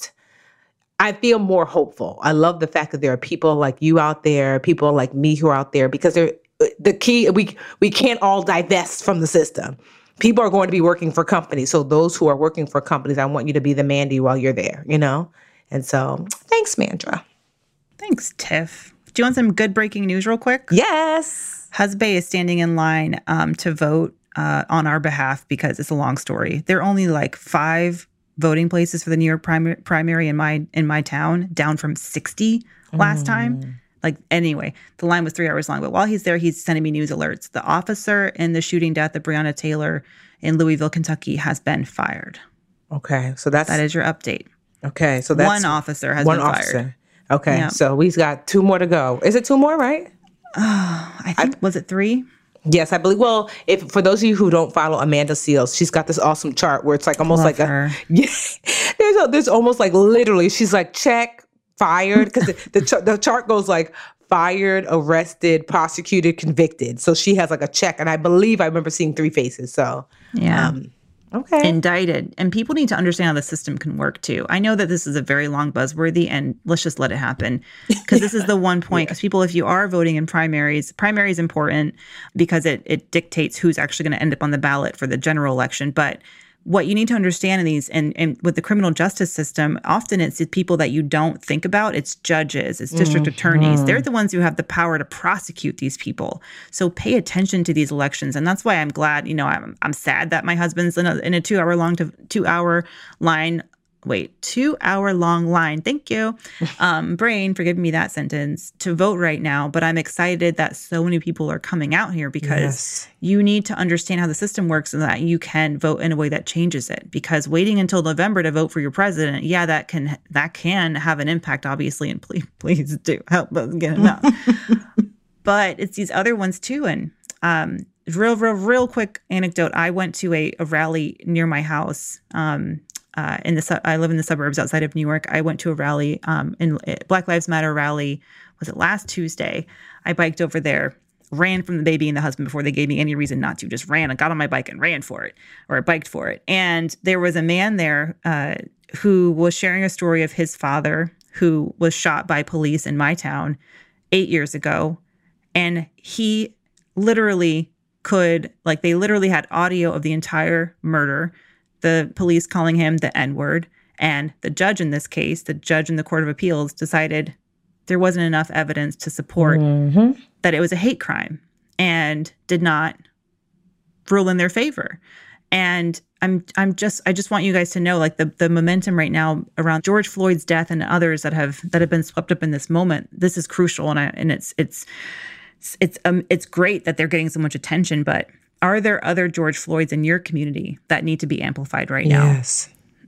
I feel more hopeful. I love the fact that there are people like you out there, people like me who are out there, because they're the key. We can't all divest from the system. People are going to be working for companies. So those who are working for companies, I want you to be the Mandy while you're there, And so thanks, Mandra. Thanks, Tiff. Do you want some good breaking news real quick? Yes. Husbay is standing in line to vote on our behalf because it's a long story. There are only like 5 voting places for the New York primary in my town, down from 60 last time. Like, anyway, the line was 3 hours long. But while he's there, he's sending me news alerts. The officer in the shooting death of Breonna Taylor in Louisville, Kentucky, has been fired. Okay, so that is your update. Okay, so that's one officer has been fired. Okay, yep. So we've got 2 more to go. Is it 2 more, right? I think was it 3? Yes, I believe. Well, for those of you who don't follow Amanda Seales, she's got this awesome chart where it's like almost Love her. There's almost like literally she's like check, fired, because the chart goes like fired, arrested, prosecuted, convicted. So she has like a check, and I remember seeing 3 faces. So yeah. Okay. indicted. And people need to understand how the system can work too. I know that this is a very long buzzworthy, and let's just let it happen. Because this is the one point, because people, if you are voting in primary is important because it dictates who's actually going to end up on the ballot for the general election. But what you need to understand in these, and with the criminal justice system, often it's people that you don't think about. It's judges, it's district attorneys. They're the ones who have the power to prosecute these people. So pay attention to these elections. And that's why I'm glad, I'm sad that my husband's in a 2 hour long line. 2 hour long line. Thank you. Brain for giving me that sentence to vote right now. But I'm excited that so many people are coming out here because you need to understand how the system works and that you can vote in a way that changes it. Because waiting until November to vote for your president, that can have an impact, obviously. And please do help us get it out. But it's these other ones too. And real quick anecdote. I went to a rally near my house. I live in the suburbs outside of New York. I went to a rally, in Black Lives Matter rally. Was it last Tuesday? I biked over there, ran from the baby and the husband before they gave me any reason not to. Just ran. I got on my bike and ran for it, or I biked for it. And there was a man there who was sharing a story of his father who was shot by police in my town 8 years ago, and he literally they literally had audio of the entire murder. The police calling him the N-word, and the judge in this case, the judge in the Court of Appeals, decided there wasn't enough evidence to support that it was a hate crime and did not rule in their favor. And I just want you guys to know, like, the momentum right now around George Floyd's death and others that have been swept up in this moment. This is crucial, and it's great that they're getting so much attention, but are there other George Floyds in your community that need to be amplified right now? Yes.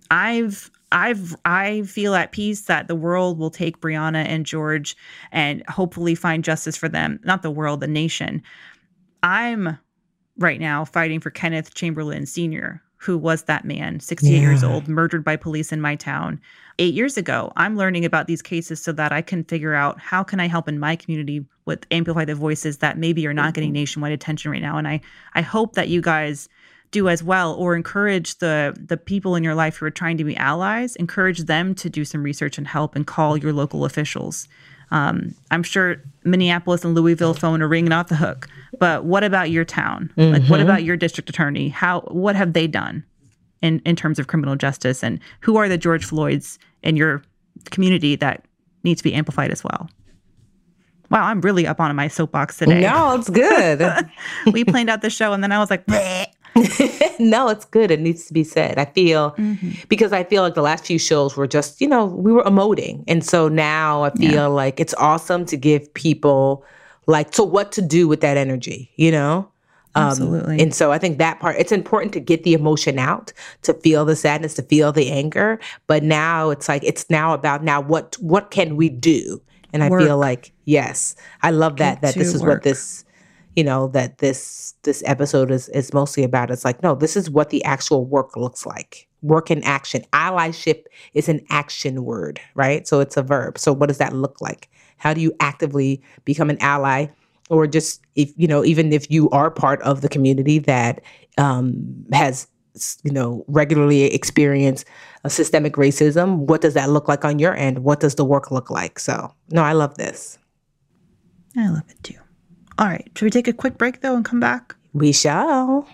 I feel at peace that the world will take Breonna and George and hopefully find justice for them. Not the world, the nation. I'm right now fighting for Kenneth Chamberlain Sr., who was that man, 68 years old, murdered by police in my town 8 years ago. I'm learning about these cases so that I can figure out how can I help in my community with amplify the voices that maybe are not getting nationwide attention right now. And I hope that you guys do as well, or encourage the people in your life who are trying to be allies, encourage them to do some research and help and call your local officials. I'm sure Minneapolis and Louisville phone are ringing off the hook, but what about your town? Like, what about your district attorney? What have they done in terms of criminal justice? And who are the George Floyds in your community that need to be amplified as well? Wow, I'm really up on my soapbox today. No, it's good. We planned out the show and then I was like, bleh. No, it's good. It needs to be said. I feel, because I feel like the last few shows were just, we were emoting. And so now I feel like it's awesome to give people so what to do with that energy, Absolutely. And so I think that part, it's important to get the emotion out, to feel the sadness, to feel the anger. But now it's now about what can we do? And I feel like, yes, I love that this is what this, that this episode is mostly about. It's like, no, this is what the actual work looks like. Work in action. Allyship is an action word, right? So it's a verb. So what does that look like? How do you actively become an ally? Or just, even if you are part of the community that has, regularly experienced systemic racism, what does that look like on your end? What does the work look like? So, no, I love this. I love it too. All right. Should we take a quick break, though, and come back? We shall.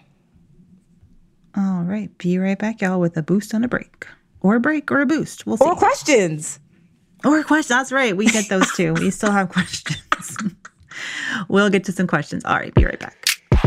All right. Be right back, y'all, with a boost on a break. Or a break or a boost. We'll see. Or questions. Or questions. That's right. We get those too. We still have questions. We'll get to some questions. All right. Be right back.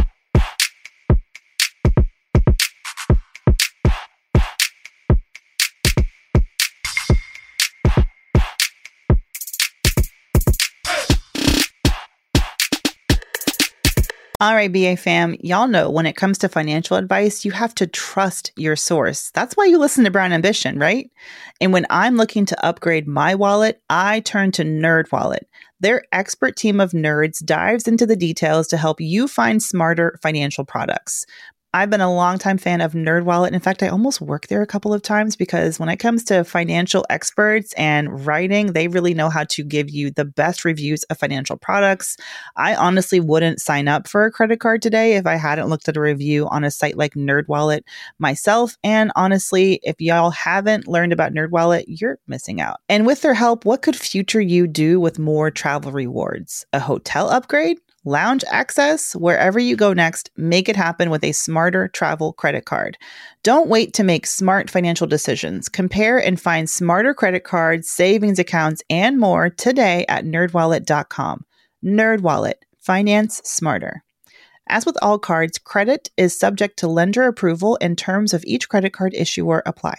All right, BA fam, y'all know when it comes to financial advice, you have to trust your source. That's why you listen to Brown Ambition, right? And when I'm looking to upgrade my wallet, I turn to NerdWallet. Their expert team of nerds dives into the details to help you find smarter financial products. I've been a longtime fan of NerdWallet. In fact, I almost worked there a couple of times because when it comes to financial experts and writing, they really know how to give you the best reviews of financial products. I honestly wouldn't sign up for a credit card today if I hadn't looked at a review on a site like NerdWallet myself. And honestly, if y'all haven't learned about NerdWallet, you're missing out. And with their help, what could future you do with more travel rewards? A hotel upgrade? Lounge access? Wherever you go next, make it happen with a smarter travel credit card. Don't wait to make smart financial decisions. Compare and find smarter credit cards, savings accounts, and more today at nerdwallet.com. NerdWallet. Finance smarter. As with all cards, credit is subject to lender approval and terms of each credit card issuer apply.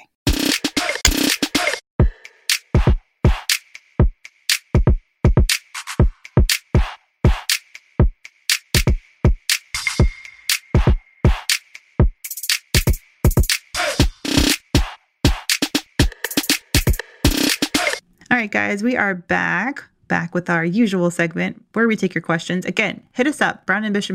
All right, guys, we are back with our usual segment where we take your questions. Again, hit us up,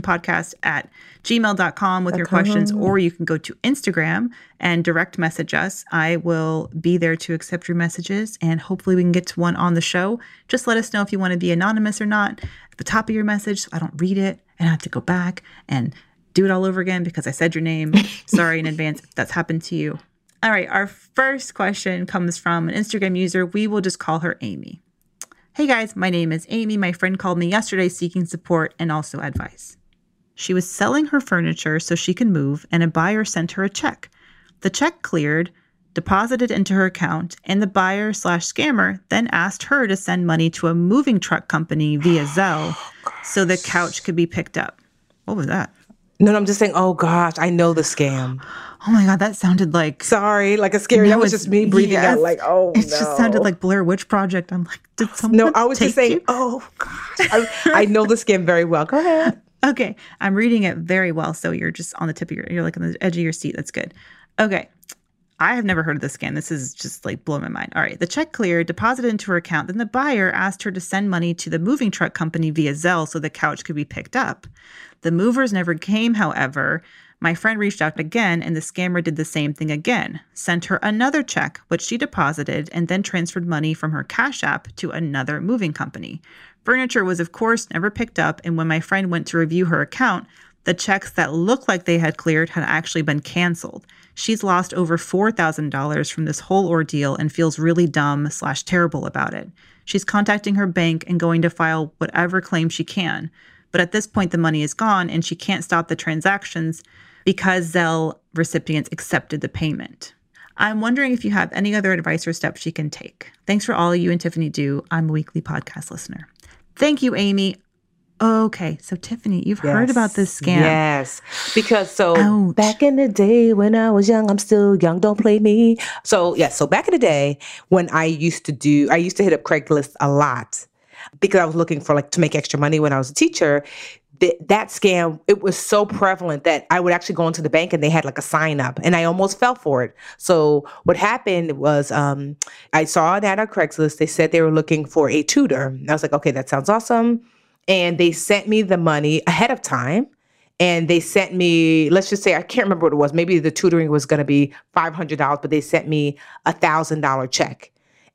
brownambitionpodcast@gmail.com with your questions, or you can go to Instagram and direct message us. I will be there to accept your messages, and hopefully we can get to one on the show. Just let us know if you want to be anonymous or not at the top of your message so I don't read it and I have to go back and do it all over again because I said your name. Sorry in advance if that's happened to you. All right, our first question comes from an Instagram user. We will just call her Amy. Hey guys, my name is Amy. My friend called me yesterday seeking support and also advice. She was selling her furniture so she can move, and a buyer sent her a check. The check cleared, deposited into her account, and the buyer/scammer then asked her to send money to a moving truck company via Zelle so the couch could be picked up. What was that? No, I'm just saying, oh gosh, I know the scam. Oh my God, that sounded like... Sorry, like a scary... That was just me breathing out like, oh no. It just sounded like Blair Witch Project. I'm like, did someone I was just saying, you? Oh gosh. I know the scam very well. Go ahead. Okay, I'm reading it very well, so you're just on the tip of you're like on the edge of your seat. That's good. Okay, I have never heard of this scam. This is just like blowing my mind. All right, the check cleared, deposited into her account. Then the buyer asked her to send money to the moving truck company via Zelle so the couch could be picked up. The movers never came, however. My friend reached out again, and the scammer did the same thing again, sent her another check, which she deposited, and then transferred money from her Cash App to another moving company. Furniture was, of course, never picked up, and when my friend went to review her account, the checks that looked like they had cleared had actually been canceled. She's lost over $4,000 from this whole ordeal and feels really dumb/terrible about it. She's contacting her bank and going to file whatever claim she can. But at this point, the money is gone, and she can't stop the transactions because Zelle recipients accepted the payment. I'm wondering if you have any other advice or steps she can take. Thanks for all you and Tiffany do. I'm a weekly podcast listener. Thank you, Amy. Okay, so Tiffany, you've heard about this scam. Yes, because Ouch. Back in the day when I was young, I'm still young, don't play me. So back in the day when I used to hit up Craigslist a lot because I was looking for to make extra money when I was a teacher. That scam, it was so prevalent that I would actually go into the bank and they had a sign up and I almost fell for it. So what happened was I saw an ad on Craigslist. They said they were looking for a tutor. And I was like, okay, that sounds awesome. And they sent me the money ahead of time. And they sent me, let's just say, I can't remember what it was. Maybe the tutoring was going to be $500, but they sent me $1,000 check.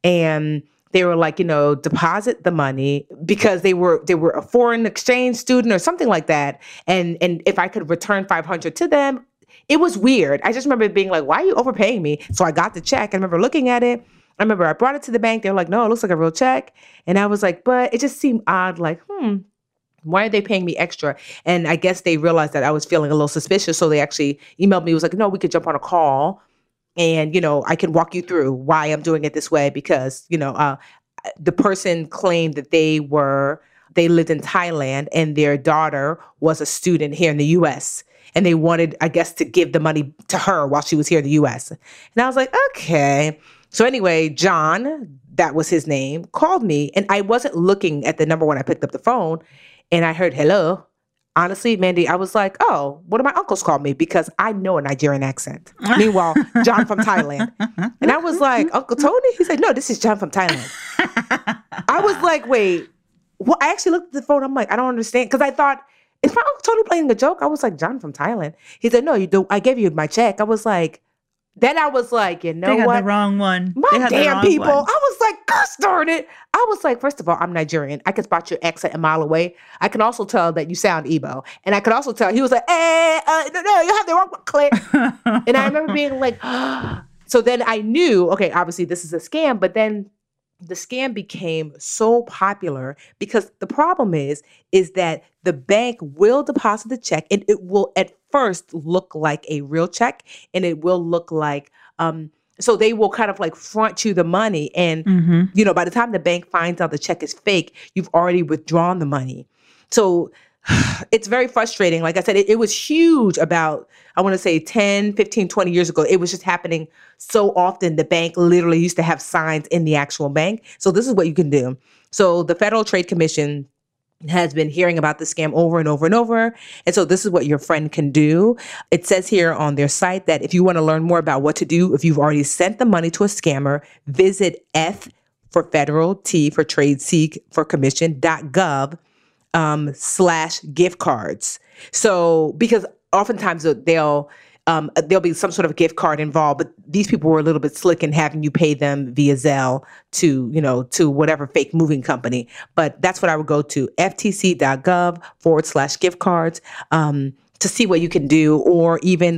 And they were like, deposit the money because they were a foreign exchange student or something like that. And if I could return $500 to them, it was weird. I just remember being like, why are you overpaying me? So I got the check. I remember looking at it. I remember I brought it to the bank. They were like, no, it looks like a real check. And I was like, but it just seemed odd. Like, why are they paying me extra? And I guess they realized that I was feeling a little suspicious. So they actually emailed me. It was like, no, we could jump on a call. And, I can walk you through why I'm doing it this way because, the person claimed that they lived in Thailand and their daughter was a student here in the U.S. And they wanted, I guess, to give the money to her while she was here in the U.S. And I was like, okay. So anyway, John, that was his name, called me. And I wasn't looking at the number when I picked up the phone. And I heard, hello. Honestly, Mandy, I was like, oh, one of my uncles called me because I know a Nigerian accent. Meanwhile, John from Thailand. And I was like, Uncle Tony? He said, no, this is John from Thailand. I was like, wait. Well, I actually looked at the phone. I'm like, I don't understand. Because I thought is my uncle Tony playing a joke? I was like, John from Thailand. He said, no, you do. I gave you my check. I was like, then I was like, you know They had what? the wrong one. My They had the damn wrong people. one. I was like, gosh darn it. I was like, first of all, I'm Nigerian. I can spot your accent a mile away. I can also tell that you sound Igbo. And I could also tell, he was like, no, you have the wrong one. Click. And I remember being like, so then I knew, okay, obviously this is a scam, but then the scam became so popular because the problem is that the bank will deposit the check and it will at first look like a real check and it will look like, so they will kind of like front you the money. And, by the time the bank finds out the check is fake, you've already withdrawn the money. So it's very frustrating. Like I said, it was huge about, I want to say 10, 15, 20 years ago. It was just happening so often. The bank literally used to have signs in the actual bank. So this is what you can do. So the Federal Trade Commission has been hearing about this scam over and over and over. And so this is what your friend can do. It says here on their site that if you want to learn more about what to do, if you've already sent the money to a scammer, visit F for federal, T for trade, C for commission.gov /gift cards. So, because oftentimes there'll be some sort of gift card involved, but these people were a little bit slick in having you pay them via Zelle to whatever fake moving company. But that's what I would go to, ftc.gov /gift cards, to see what you can do, or even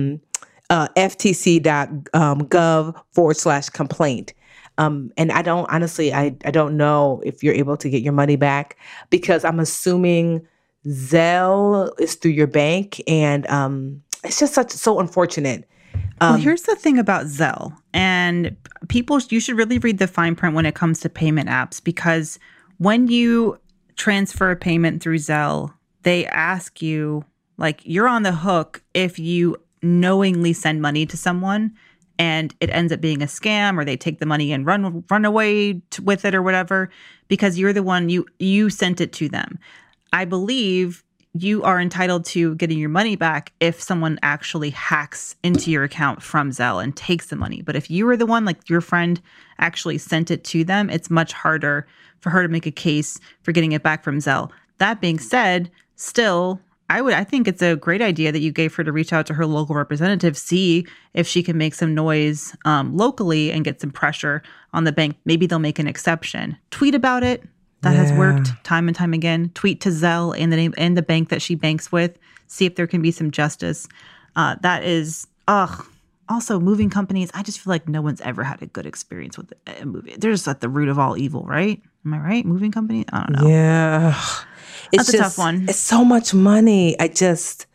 ftc.gov /complaint. And I don't know if you're able to get your money back, because I'm assuming Zelle is through your bank, and it's just so unfortunate. Well, here's the thing about Zelle, and you should really read the fine print when it comes to payment apps, because when you transfer a payment through Zelle, they ask you, like, you're on the hook if you knowingly send money to someone and it ends up being a scam, or they take the money and run away with it or whatever, because you're the one, you sent it to them. I believe you are entitled to getting your money back if someone actually hacks into your account from Zelle and takes the money. But if you were the one, like your friend actually sent it to them, it's much harder for her to make a case for getting it back from Zelle. That being said, still, I think it's a great idea that you gave her to reach out to her local representative, see if she can make some noise locally and get some pressure on the bank. Maybe they'll make an exception. Tweet about it. That has worked time and time again. Tweet to Zelle and the name and the bank that she banks with. See if there can be some justice. That is, also moving companies. I just feel like no one's ever had a good experience with a movie. They're just at the root of all evil, right? Am I right? Moving companies? I don't know. Yeah. That's a tough one. It's so much money. It's just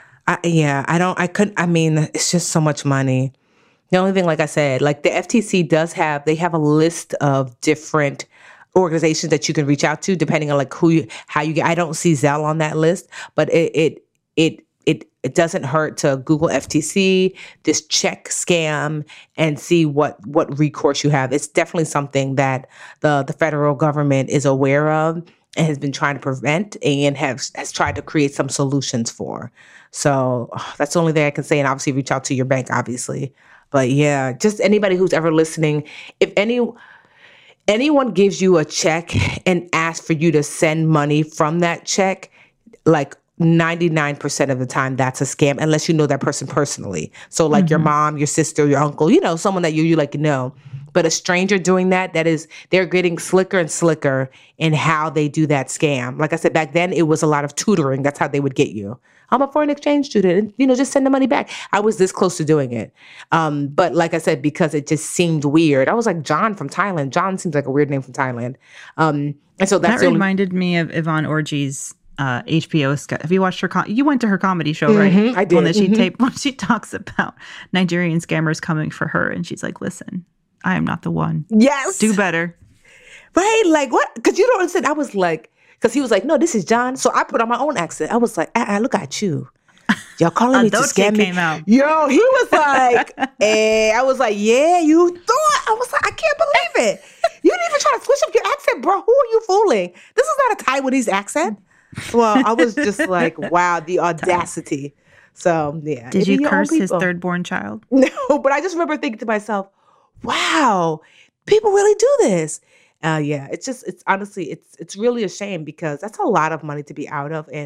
so much money. The only thing, like I said, like the FTC they have a list of different organizations that you can reach out to depending on like how you get. I don't see Zelle on that list, but it doesn't hurt to Google FTC, this check scam, and see what recourse you have. It's definitely something that the federal government is aware of and has been trying to prevent and has tried to create some solutions for. So that's the only thing I can say. And obviously reach out to your bank, obviously. But yeah, just anybody who's ever listening, if anyone gives you a check and asks for you to send money from that check, like 99% of the time that's a scam, unless you know that person personally. So like your mom, your sister, your uncle, someone that you like know. But a stranger doing they're getting slicker and slicker in how they do that scam. Like I said, back then it was a lot of tutoring. That's how they would get you. I'm a foreign exchange student, and, just send the money back. I was this close to doing it. But like I said, because it just seemed weird. I was like, John from Thailand. John seems like a weird name from Thailand. And so that reminded me of Yvonne Orji's HBO sketch. Have you watched her? You went to her comedy show, right? I did. One that she taped when she talks about Nigerian scammers coming for her. And she's like, listen, I am not the one. Yes. Do better. Right? Like what? Because you don't understand. I was like, because he was like, no, this is John. So I put on my own accent. I was like, look at you. Y'all calling me to scam me. Came out. Yo, he was like, I was like, yeah, you thought. I was like, I can't believe it. You didn't even try to switch up your accent, bro. Who are you fooling? This is not a Taiwanese accent. Well, I was just like, wow, the audacity. So, yeah. Did you curse his third-born child? No, but I just remember thinking to myself, wow, people really do this. It's honestly, it's really a shame because that's a lot of money to be out of. And,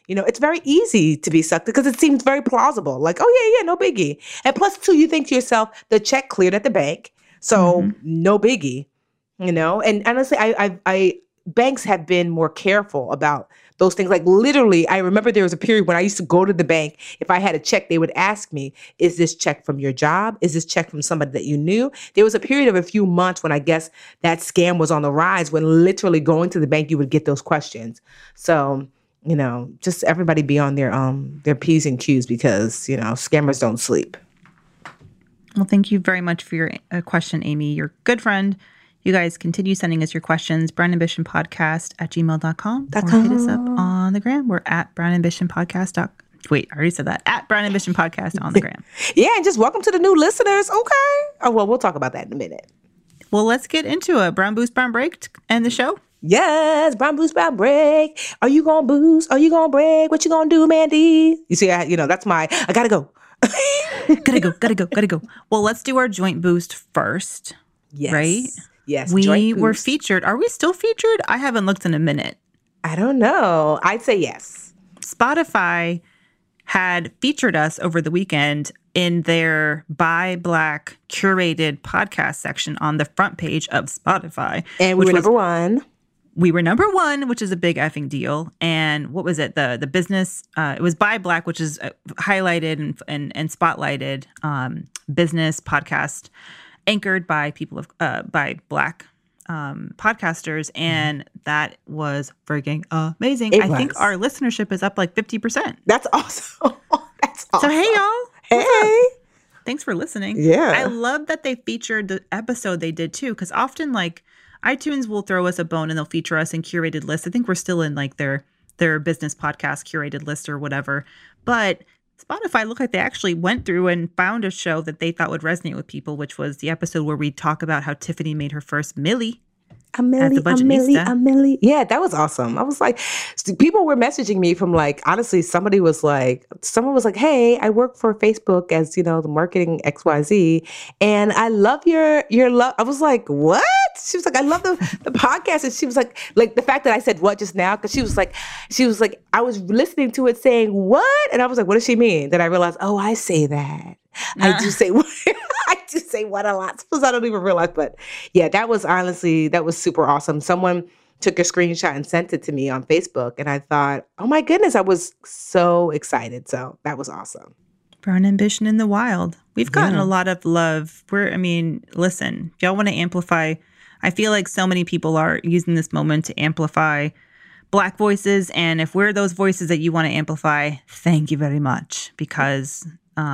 it's very easy to be sucked because it seems very plausible. Like, oh, yeah, no biggie. And plus, too, you think to yourself, the check cleared at the bank. So no biggie, And honestly, I banks have been more careful about those things. Like literally, I remember there was a period when I used to go to the bank. If I had a check, they would ask me, is this check from your job? Is this check from somebody that you knew? There was a period of a few months when I guess that scam was on the rise, when literally going to the bank, you would get those questions. So, just everybody be on their P's and Q's because, scammers don't sleep. Well, thank you very much for your question, Amy. You're a good friend. You guys continue sending us your questions, brownambitionpodcast@gmail.com, or hit us up on the gram. We're at brownambitionpodcast. Wait, I already said that. At Brown Ambition Podcast on the gram. Yeah, and just welcome to the new listeners. Okay. Oh, well, we'll talk about that in a minute. Well, let's get into it. Brown Boost, Brown Break to end the show. Yes, Brown Boost, Brown Break. Are you going to boost? Are you going to break? What you going to do, Mandy? You see, that's I got to go. Gotta go. Well, let's do our joint boost first. Yes. Right? Yes. We were featured. Are we still featured? I haven't looked in a minute. I don't know. I'd say yes. Spotify had featured us over the weekend in their Buy Black curated podcast section on the front page of Spotify. And we were number one. We were number one, which is a big effing deal. And what was it? The business, it was Buy Black, which is highlighted and spotlighted business podcast anchored by people by Black podcasters. And that was freaking amazing. I think our listenership is up like 50%. That's awesome. That's awesome. So, hey, y'all. Hey. Thanks for listening. Yeah. I love that they featured the episode they did too, because often like iTunes will throw us a bone and they'll feature us in curated lists. I think we're still in like their business podcast curated list or whatever. But Spotify looked like they actually went through and found a show that they thought would resonate with people, which was the episode where we talk about how Tiffany made her first Millie. A Millie. Yeah, that was awesome. I was like, people were messaging me from like, honestly, someone was like, hey, I work for Facebook as, the marketing XYZ. And I love your love. I was like, what? She was like, I love the podcast. And she was like the fact that I said what just now, because she was like, I was listening to it saying what? And I was like, what does she mean? Then I realized, oh, I say that. I do say what. I do say what a lot. Suppose I don't even realize, but yeah, that was super awesome. Someone took a screenshot and sent it to me on Facebook, and I thought, oh my goodness, I was so excited. So that was awesome. Brown Ambition in the wild. We've gotten a lot of love. Listen, if y'all want to amplify, I feel like so many people are using this moment to amplify Black voices, and if we're those voices that you want to amplify, thank you very much, because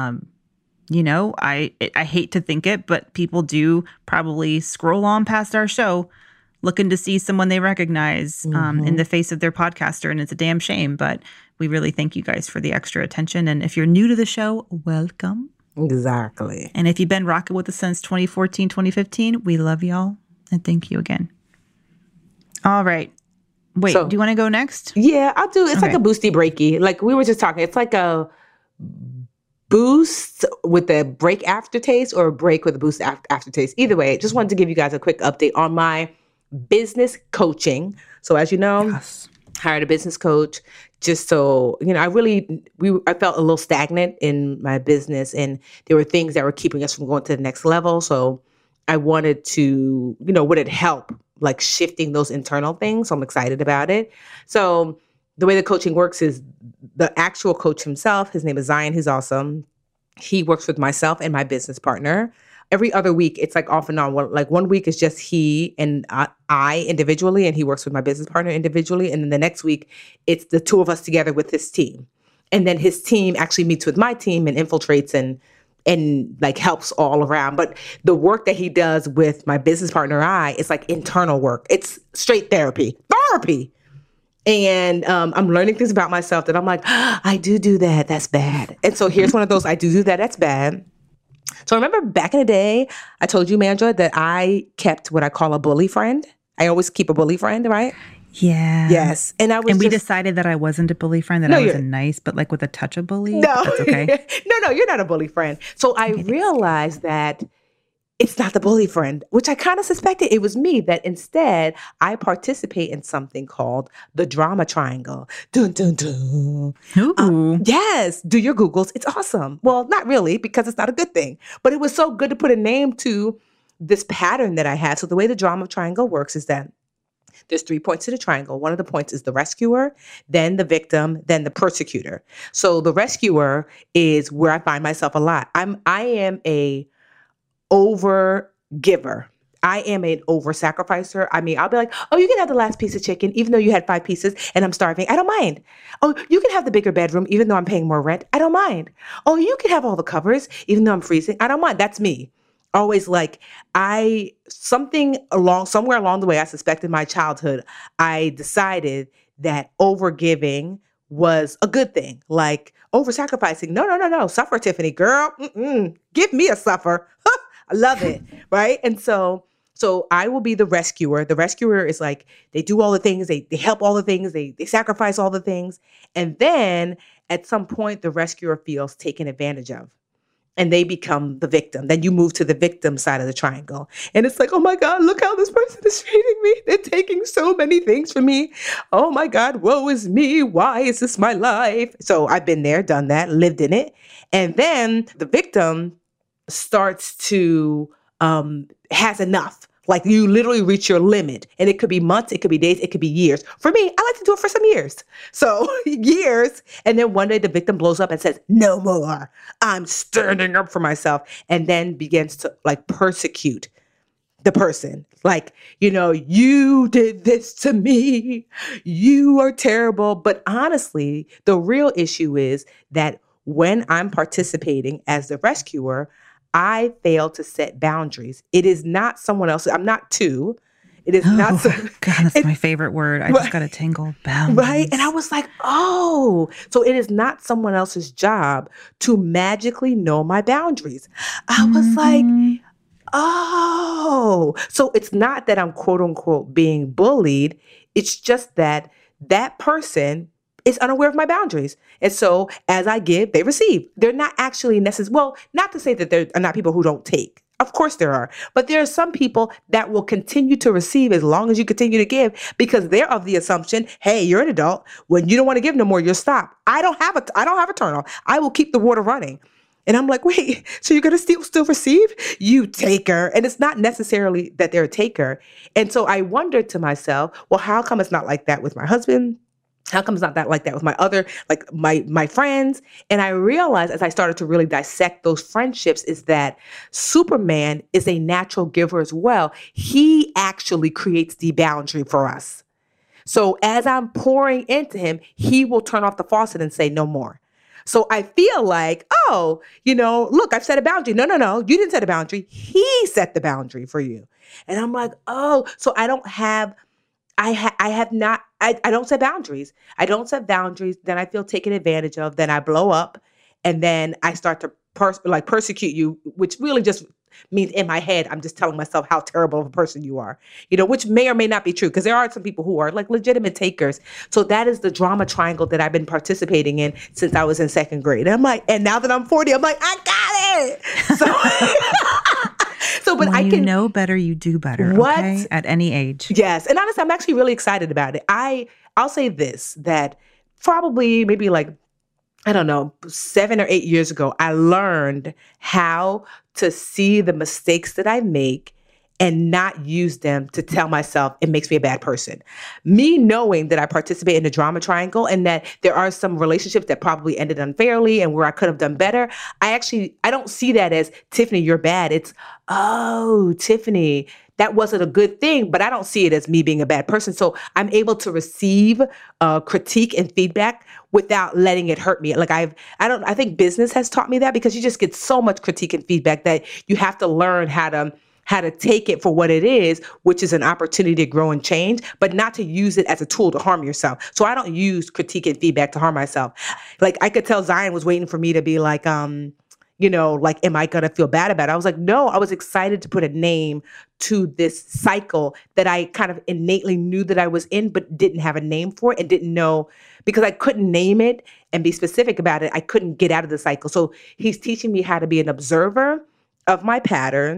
I hate to think it, but people do probably scroll on past our show looking to see someone they recognize in the face of their podcaster. And it's a damn shame, but we really thank you guys for the extra attention. And if you're new to the show, welcome. Exactly. And if you've been rocking with us since 2014, 2015, we love y'all. And thank you again. All right. Wait, do you want to go next? Yeah, I'll do. It's like a boosty breaky. Like we were just talking. It's like a boost with a break aftertaste or a break with a boost aftertaste. Either way, just wanted to give you guys a quick update on my business coaching. So as you know, hired a business coach just so, I felt a little stagnant in my business, and there were things that were keeping us from going to the next level. So I wanted to, would it help like shifting those internal things? So I'm excited about it. So the way the coaching works is the actual coach himself, his name is Zion, he's awesome. He works with myself and my business partner. Every other week, it's like off and on. One week is just he and I individually, and he works with my business partner individually. And then the next week, it's the two of us together with his team. And then his team actually meets with my team and infiltrates and like helps all around. But the work that he does with my business partner, it's like internal work. It's straight therapy. And I'm learning things about myself that I'm like, I do that. That's bad. And so here's one of those, I do that. That's bad. So remember back in the day, I told you, Mandra, that I kept what I call a bully friend. I always keep a bully friend, right? Yeah. Yes. And we decided that I wasn't a bully friend, that I was a nice, but like with a touch of bully. No, that's okay. No, you're not a bully friend. So I realized that it's not the bully friend, which I kind of suspected it was me, that instead I participate in something called the drama triangle. Dun, dun, dun. Ooh. Yes, do your Googles. It's awesome. Well, not really, because it's not a good thing, but it was so good to put a name to this pattern that I had. So the way the drama triangle works is that there's 3 points to the triangle. One of the points is the rescuer, then the victim, then the persecutor. So the rescuer is where I find myself a lot. I am a over giver. I am an over sacrificer. I mean, I'll be like, oh, you can have the last piece of chicken, even though you had 5 pieces and I'm starving. I don't mind. Oh, you can have the bigger bedroom, even though I'm paying more rent. I don't mind. Oh, you can have all the covers, even though I'm freezing. I don't mind. That's me. Always like somewhere along the way, I suspect in my childhood, I decided that over giving was a good thing. Like over sacrificing. No. Suffer, Tiffany, girl. Give me a suffer. I love it. Right. And so I will be the rescuer. The rescuer is like, they do all the things. They help all the things. They sacrifice all the things. And then at some point, the rescuer feels taken advantage of. And they become the victim. Then you move to the victim side of the triangle. And it's like, oh my God, look how this person is treating me. They're taking so many things from me. Oh my God, woe is me. Why is this my life? So I've been there, done that, lived in it. And then the victim starts to, has enough. Like you literally reach your limit, and it could be months, it could be days, it could be years. For me, I like to do it for some years. So years. And then one day the victim blows up and says, no more. I'm standing up for myself. And then begins to like persecute the person. Like, you did this to me. You are terrible. But honestly, the real issue is that when I'm participating as the rescuer, I fail to set boundaries. It is not someone else. I'm not two. It is not. God, that's my favorite word. I just got a tingle. Boundaries. Right. And I was like, oh, so it is not someone else's job to magically know my boundaries. I was like, oh, so it's not that I'm quote unquote being bullied. It's just that person is unaware of my boundaries. And so as I give, they receive. They're not actually necessary. Well, not to say that there are not people who don't take. Of course there are. But there are some people that will continue to receive as long as you continue to give, because they're of the assumption, hey, you're an adult. When you don't want to give no more, you'll stop. I don't have a turn off. I will keep the water running. And I'm like, wait, so you're going to still receive? You taker. And it's not necessarily that they're a taker. And so I wondered to myself, well, how come it's not like that with my husband? How come it's not that like that with my other, like my friends? And I realized as I started to really dissect those friendships is that Superman is a natural giver as well. He actually creates the boundary for us. So as I'm pouring into him, he will turn off the faucet and say no more. So I feel like, oh, look, I've set a boundary. No, you didn't set a boundary. He set the boundary for you. And I'm like, oh, so I don't set boundaries. I don't set boundaries. Then I feel taken advantage of. Then I blow up. And then I start to persecute you, which really just means in my head, I'm just telling myself how terrible of a person you are, which may or may not be true, because there are some people who are like legitimate takers. So that is the drama triangle that I've been participating in since I was in 2nd grade. And I'm like, and now that I'm 40, I'm like, I got it. So, but when you know better, you do better. What? Okay? At any age. Yes. And honestly, I'm actually really excited about it. I'll say this, that probably maybe like, I don't know, 7 or 8 years ago, I learned how to see the mistakes that I make and not use them to tell myself it makes me a bad person. Me knowing that I participate in the drama triangle and that there are some relationships that probably ended unfairly and where I could have done better, I don't see that as, Tiffany, you're bad. It's, oh, Tiffany, that wasn't a good thing, but I don't see it as me being a bad person. So I'm able to receive critique and feedback without letting it hurt me. Like I think business has taught me that, because you just get so much critique and feedback that you have to learn how to take it for what it is, which is an opportunity to grow and change, but not to use it as a tool to harm yourself. So I don't use critique and feedback to harm myself. Like I could tell Zion was waiting for me to be like, am I going to feel bad about it? I was like, no, I was excited to put a name to this cycle that I kind of innately knew that I was in, but didn't have a name for it and didn't know, because I couldn't name it and be specific about it. I couldn't get out of the cycle. So he's teaching me how to be an observer of my patterns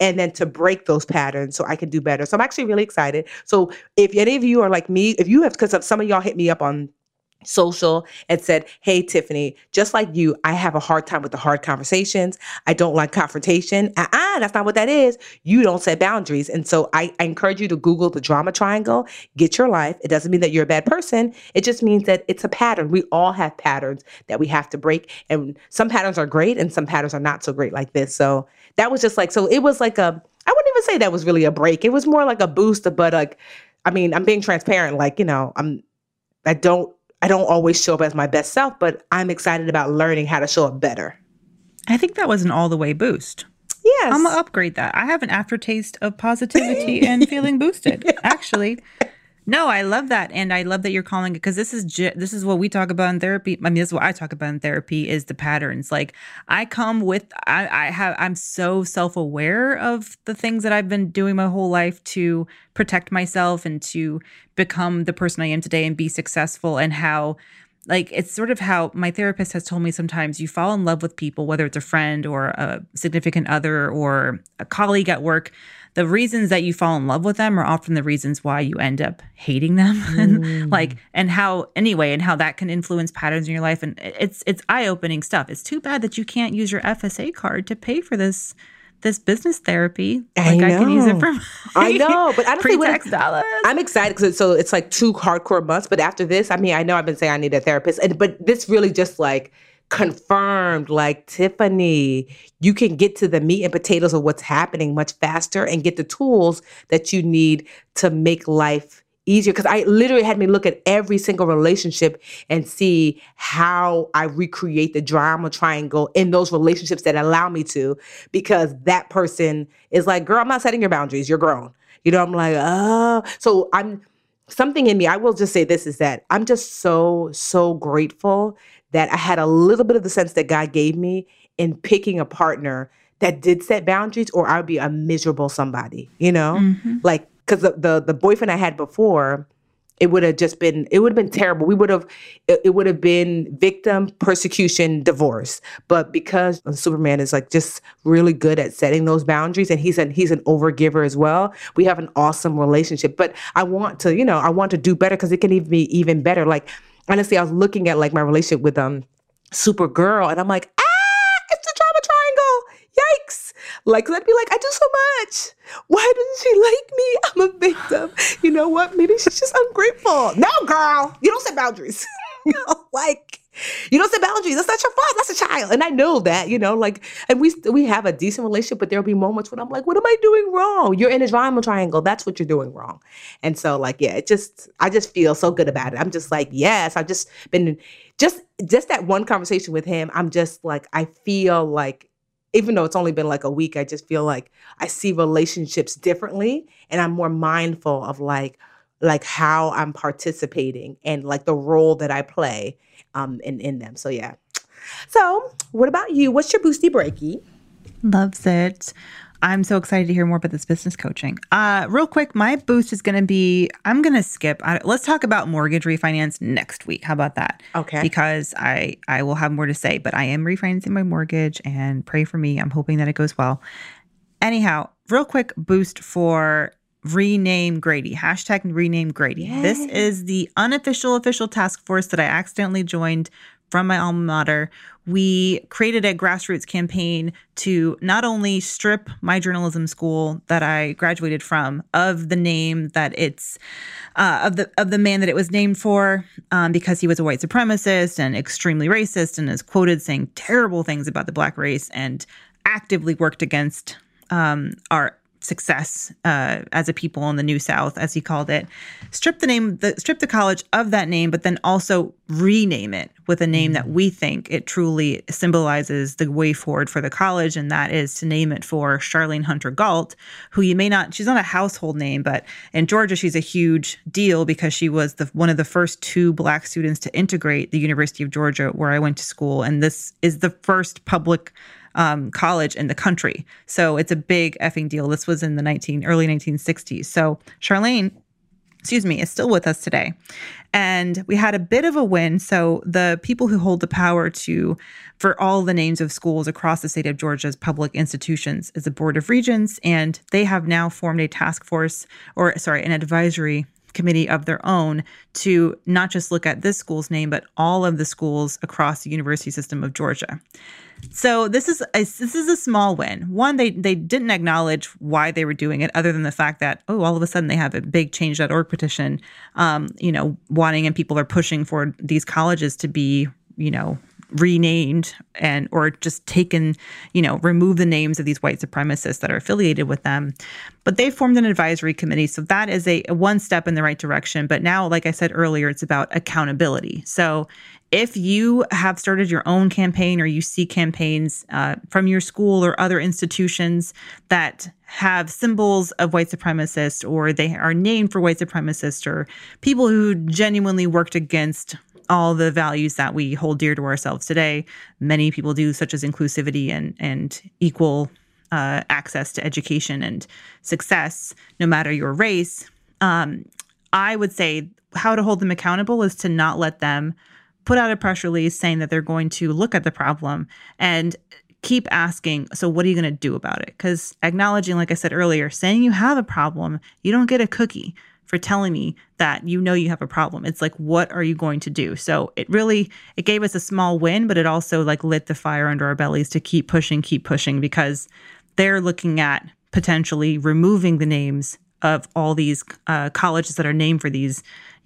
and then to break those patterns so I can do better. So I'm actually really excited. So if any of you are like me, if you have, because some of y'all hit me up on social and said, hey, Tiffany, just like you, I have a hard time with the hard conversations. I don't like confrontation. That's not what that is. You don't set boundaries. And so I encourage you to Google the drama triangle, get your life. It doesn't mean that you're a bad person. It just means that it's a pattern. We all have patterns that we have to break. And some patterns are great and some patterns are not so great like this. So that was just like, so it was like I wouldn't even say that was really a break. It was more like a boost, but like, I mean, I'm being transparent. Like, I don't always show up as my best self, but I'm excited about learning how to show up better. I think that was an all the way boost. Yes. I'm going to upgrade that. I have an aftertaste of positivity and feeling boosted, actually. No, I love that. And I love that you're calling it, because this is what we talk about in therapy. I mean, this is what I talk about in therapy, is the patterns. Like I'm so self-aware of the things that I've been doing my whole life to protect myself and to become the person I am today and be successful, and how, like, it's sort of how my therapist has told me sometimes you fall in love with people, whether it's a friend or a significant other or a colleague at work. The reasons that you fall in love with them are often the reasons why you end up hating them. and how that can influence patterns in your life. And it's eye-opening stuff. It's too bad that you can't use your FSA card to pay for this business therapy. I can use it for I know, but honestly, pre-tax dollars. I'm excited because so it's like 2 hardcore months. But after this, I mean, I know I've been saying I need a therapist, but this really just like confirmed, like, Tiffany, you can get to the meat and potatoes of what's happening much faster and get the tools that you need to make life easier. Because I literally had me look at every single relationship and see how I recreate the drama triangle in those relationships that allow me to, because that person is like, girl, I'm not setting your boundaries. You're grown. I'm like, oh, so something in me, I will just say this, is that I'm just so, so grateful that I had a little bit of the sense that God gave me in picking a partner that did set boundaries, or I would be a miserable somebody, like, because the boyfriend I had before, it would have been terrible. It would have been victim, persecution, divorce. But because Superman is like just really good at setting those boundaries, and he's an overgiver as well, we have an awesome relationship. But I want to do better, because it can even be even better. Like, honestly, I was looking at like my relationship with Supergirl, and I'm like, it's the drama triangle. Yikes. Like, I'd be like, I do so much. Why doesn't she like me? I'm a victim. You know what? Maybe she's just ungrateful. No, girl, you don't set boundaries. Like, you don't set boundaries. That's not your fault. That's a child. And I know that, and we have a decent relationship, but there'll be moments when I'm like, what am I doing wrong? You're in a drama triangle. That's what you're doing wrong. And so, like, yeah, I just feel so good about it. I'm just like, yes, I've just been, just that one conversation with him. I'm just like, I feel like, even though it's only been like a week, I just feel like I see relationships differently, and I'm more mindful of like how I'm participating and like the role that I play in them. So yeah. So what about you? What's your boosty breaky? Loves it. I'm so excited to hear more about this business coaching. Real quick, my boost is going to be, I'm going to skip. Let's talk about mortgage refinance next week. How about that? Okay. Because I will have more to say, but I am refinancing my mortgage, and pray for me. I'm hoping that it goes well. Anyhow, real quick boost for Rename Grady. # Rename Grady. Yay. This is the official task force that I accidentally joined from my alma mater. We created a grassroots campaign to not only strip my journalism school that I graduated from of the name that it's of the man that it was named for, because he was a white supremacist and extremely racist and is quoted saying terrible things about the Black race and actively worked against our success as a people in the New South, as he called it. Strip the college of that name, but then also rename it with a name that we think it truly symbolizes the way forward for the college, and that is to name it for Charlene Hunter Galt, who she's not a household name, but in Georgia she's a huge deal because she was one of the first 2 Black students to integrate the University of Georgia, where I went to school, and this is the first public college in the country. So it's a big effing deal. This was in the early 1960s. So Charlene is still with us today. And we had a bit of a win. So the people who hold the power for all the names of schools across the state of Georgia's public institutions is the Board of Regents. And they have now formed a task force, an advisory committee of their own to not just look at this school's name, but all of the schools across the university system of Georgia. So this is a small win. One, they didn't acknowledge why they were doing it, other than the fact that, all of a sudden they have a big change.org petition, wanting, and people are pushing for these colleges to be, renamed or just taken, remove the names of these white supremacists that are affiliated with them. But they formed an advisory committee. So that is a one step in the right direction. But now, like I said earlier, it's about accountability. So if you have started your own campaign or you see campaigns from your school or other institutions that have symbols of white supremacists, or they are named for white supremacists, or people who genuinely worked against all the values that we hold dear to ourselves today, many people do, such as inclusivity and equal access to education and success, no matter your race, I would say how to hold them accountable is to not let them put out a press release saying that they're going to look at the problem and keep asking, so what are you going to do about it? Because acknowledging, like I said earlier, saying you have a problem, you don't get a cookie for telling me that you have a problem. It's like, what are you going to do? So it gave us a small win, but it also lit the fire under our bellies to keep pushing, because they're looking at potentially removing the names of all these colleges that are named for these,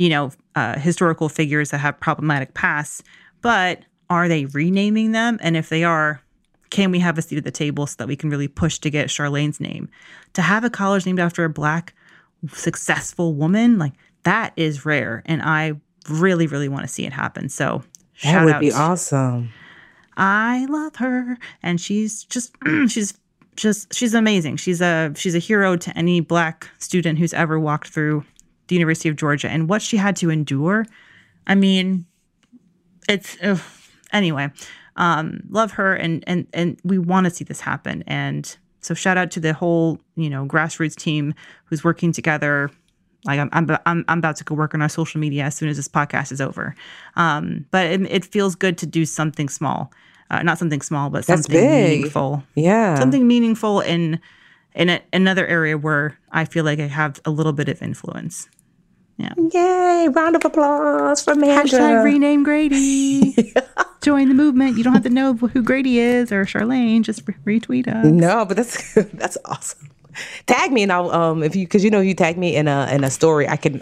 historical figures that have problematic pasts. But are they renaming them? And if they are, can we have a seat at the table so that we can really push to get Charlene's name? To have a college named after a Black successful woman, that is rare, and I really, really want to see it happen. So that would be awesome. I love her, and she's just she's amazing. She's a hero to any Black student who's ever walked through the University of Georgia, and what she had to endure. I mean, it's anyway. Love her, and we want to see this happen. And so shout out to the whole, grassroots team who's working together. I'm about to go work on our social media as soon as this podcast is over. But it feels good to do something small, not something small, but something meaningful. Yeah, something meaningful in another area where I feel like I have a little bit of influence. Yeah. Yay! Round of applause for Amanda. Hashtag rename Grady. Join the movement. You don't have to know who Grady is or Charlene. Just retweet us. No, but that's awesome. Tag me and I'll because you tag me in a story, I can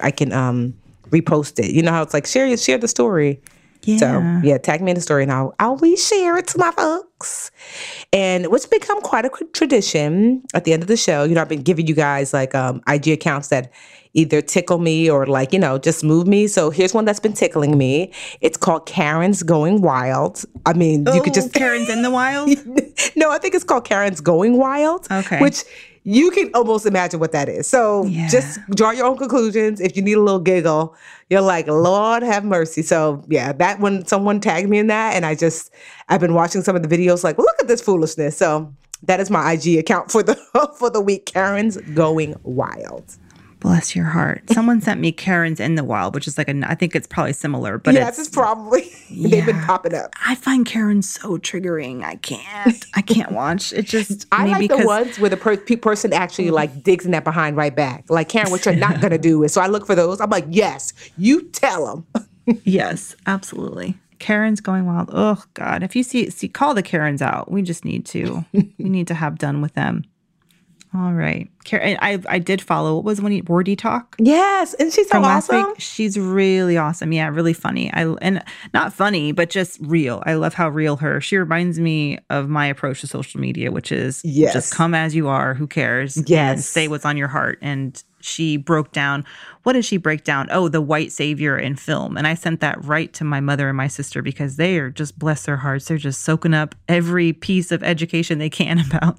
repost it. You know how it's like share the story. Yeah. So yeah, tag me in the story and I'll reshare it to my folks. And what's become quite a tradition at the end of the show, I've been giving you guys IG accounts that either tickle me or just move me. So here's one that's been tickling me. It's called Karen's Going Wild. I mean, you could just Karen's in the Wild? No, I think it's called Karen's Going Wild. Okay. Which you can almost imagine what that is. So just draw your own conclusions. If you need a little giggle, you're like, Lord have mercy. So yeah, that one, someone tagged me in that. And I've been watching some of the videos look at this foolishness. So that is my IG account for the week. Karen's Going Wild. Bless your heart. Someone sent me Karen's in the Wild, which is I think it's probably similar, but it's probably, they've been popping up. I find Karen so triggering. I can't watch. It just, I like the ones where the person actually digs in that behind right back. Like, Karen, what you're not going to do is, so I look for those. I'm like, yes, you tell them. Yes, absolutely. Karen's Going Wild. Oh God. If you see, call the Karens out. We just need to, have done with them. All right. Karen, I did follow. What was one? Wordy Talk? Yes. And she's so awesome. She's really awesome. Yeah, really funny. And not funny, but just real. I love how real she reminds me of my approach to social media, which is just come as you are. Who cares? Yes. And say what's on your heart. And she broke down, what did she break down? Oh, the white savior in film. And I sent that right to my mother and my sister because they are just, bless their hearts, they're just soaking up every piece of education they can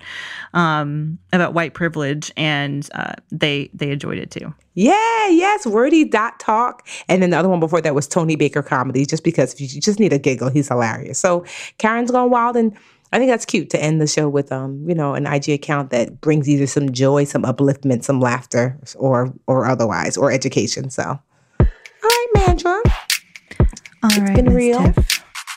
about white privilege. And they enjoyed it too. Yeah, yes, wordy.talk. And then the other one before that was Tony Baker Comedy, just because if you just need a giggle, he's hilarious. So Karen's Going Wild. And I think that's cute to end the show with, an IG account that brings either some joy, some upliftment, some laughter, or otherwise, or education. So, all right, Mandra. All it's right, been Ms. real. Tiff.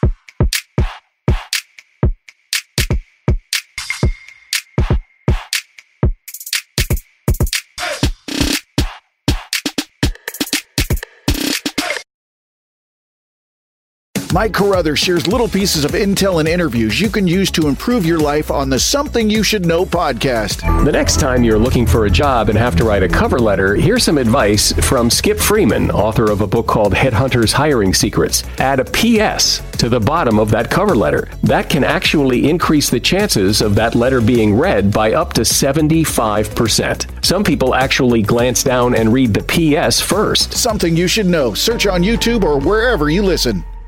Mike Carruthers shares little pieces of intel and interviews you can use to improve your life on the Something You Should Know podcast. The next time you're looking for a job and have to write a cover letter, here's some advice from Skip Freeman, author of a book called Headhunters Hiring Secrets. Add a PS to the bottom of that cover letter. That can actually increase the chances of that letter being read by up to 75%. Some people actually glance down and read the PS first. Something You Should Know. Search on YouTube or wherever you listen.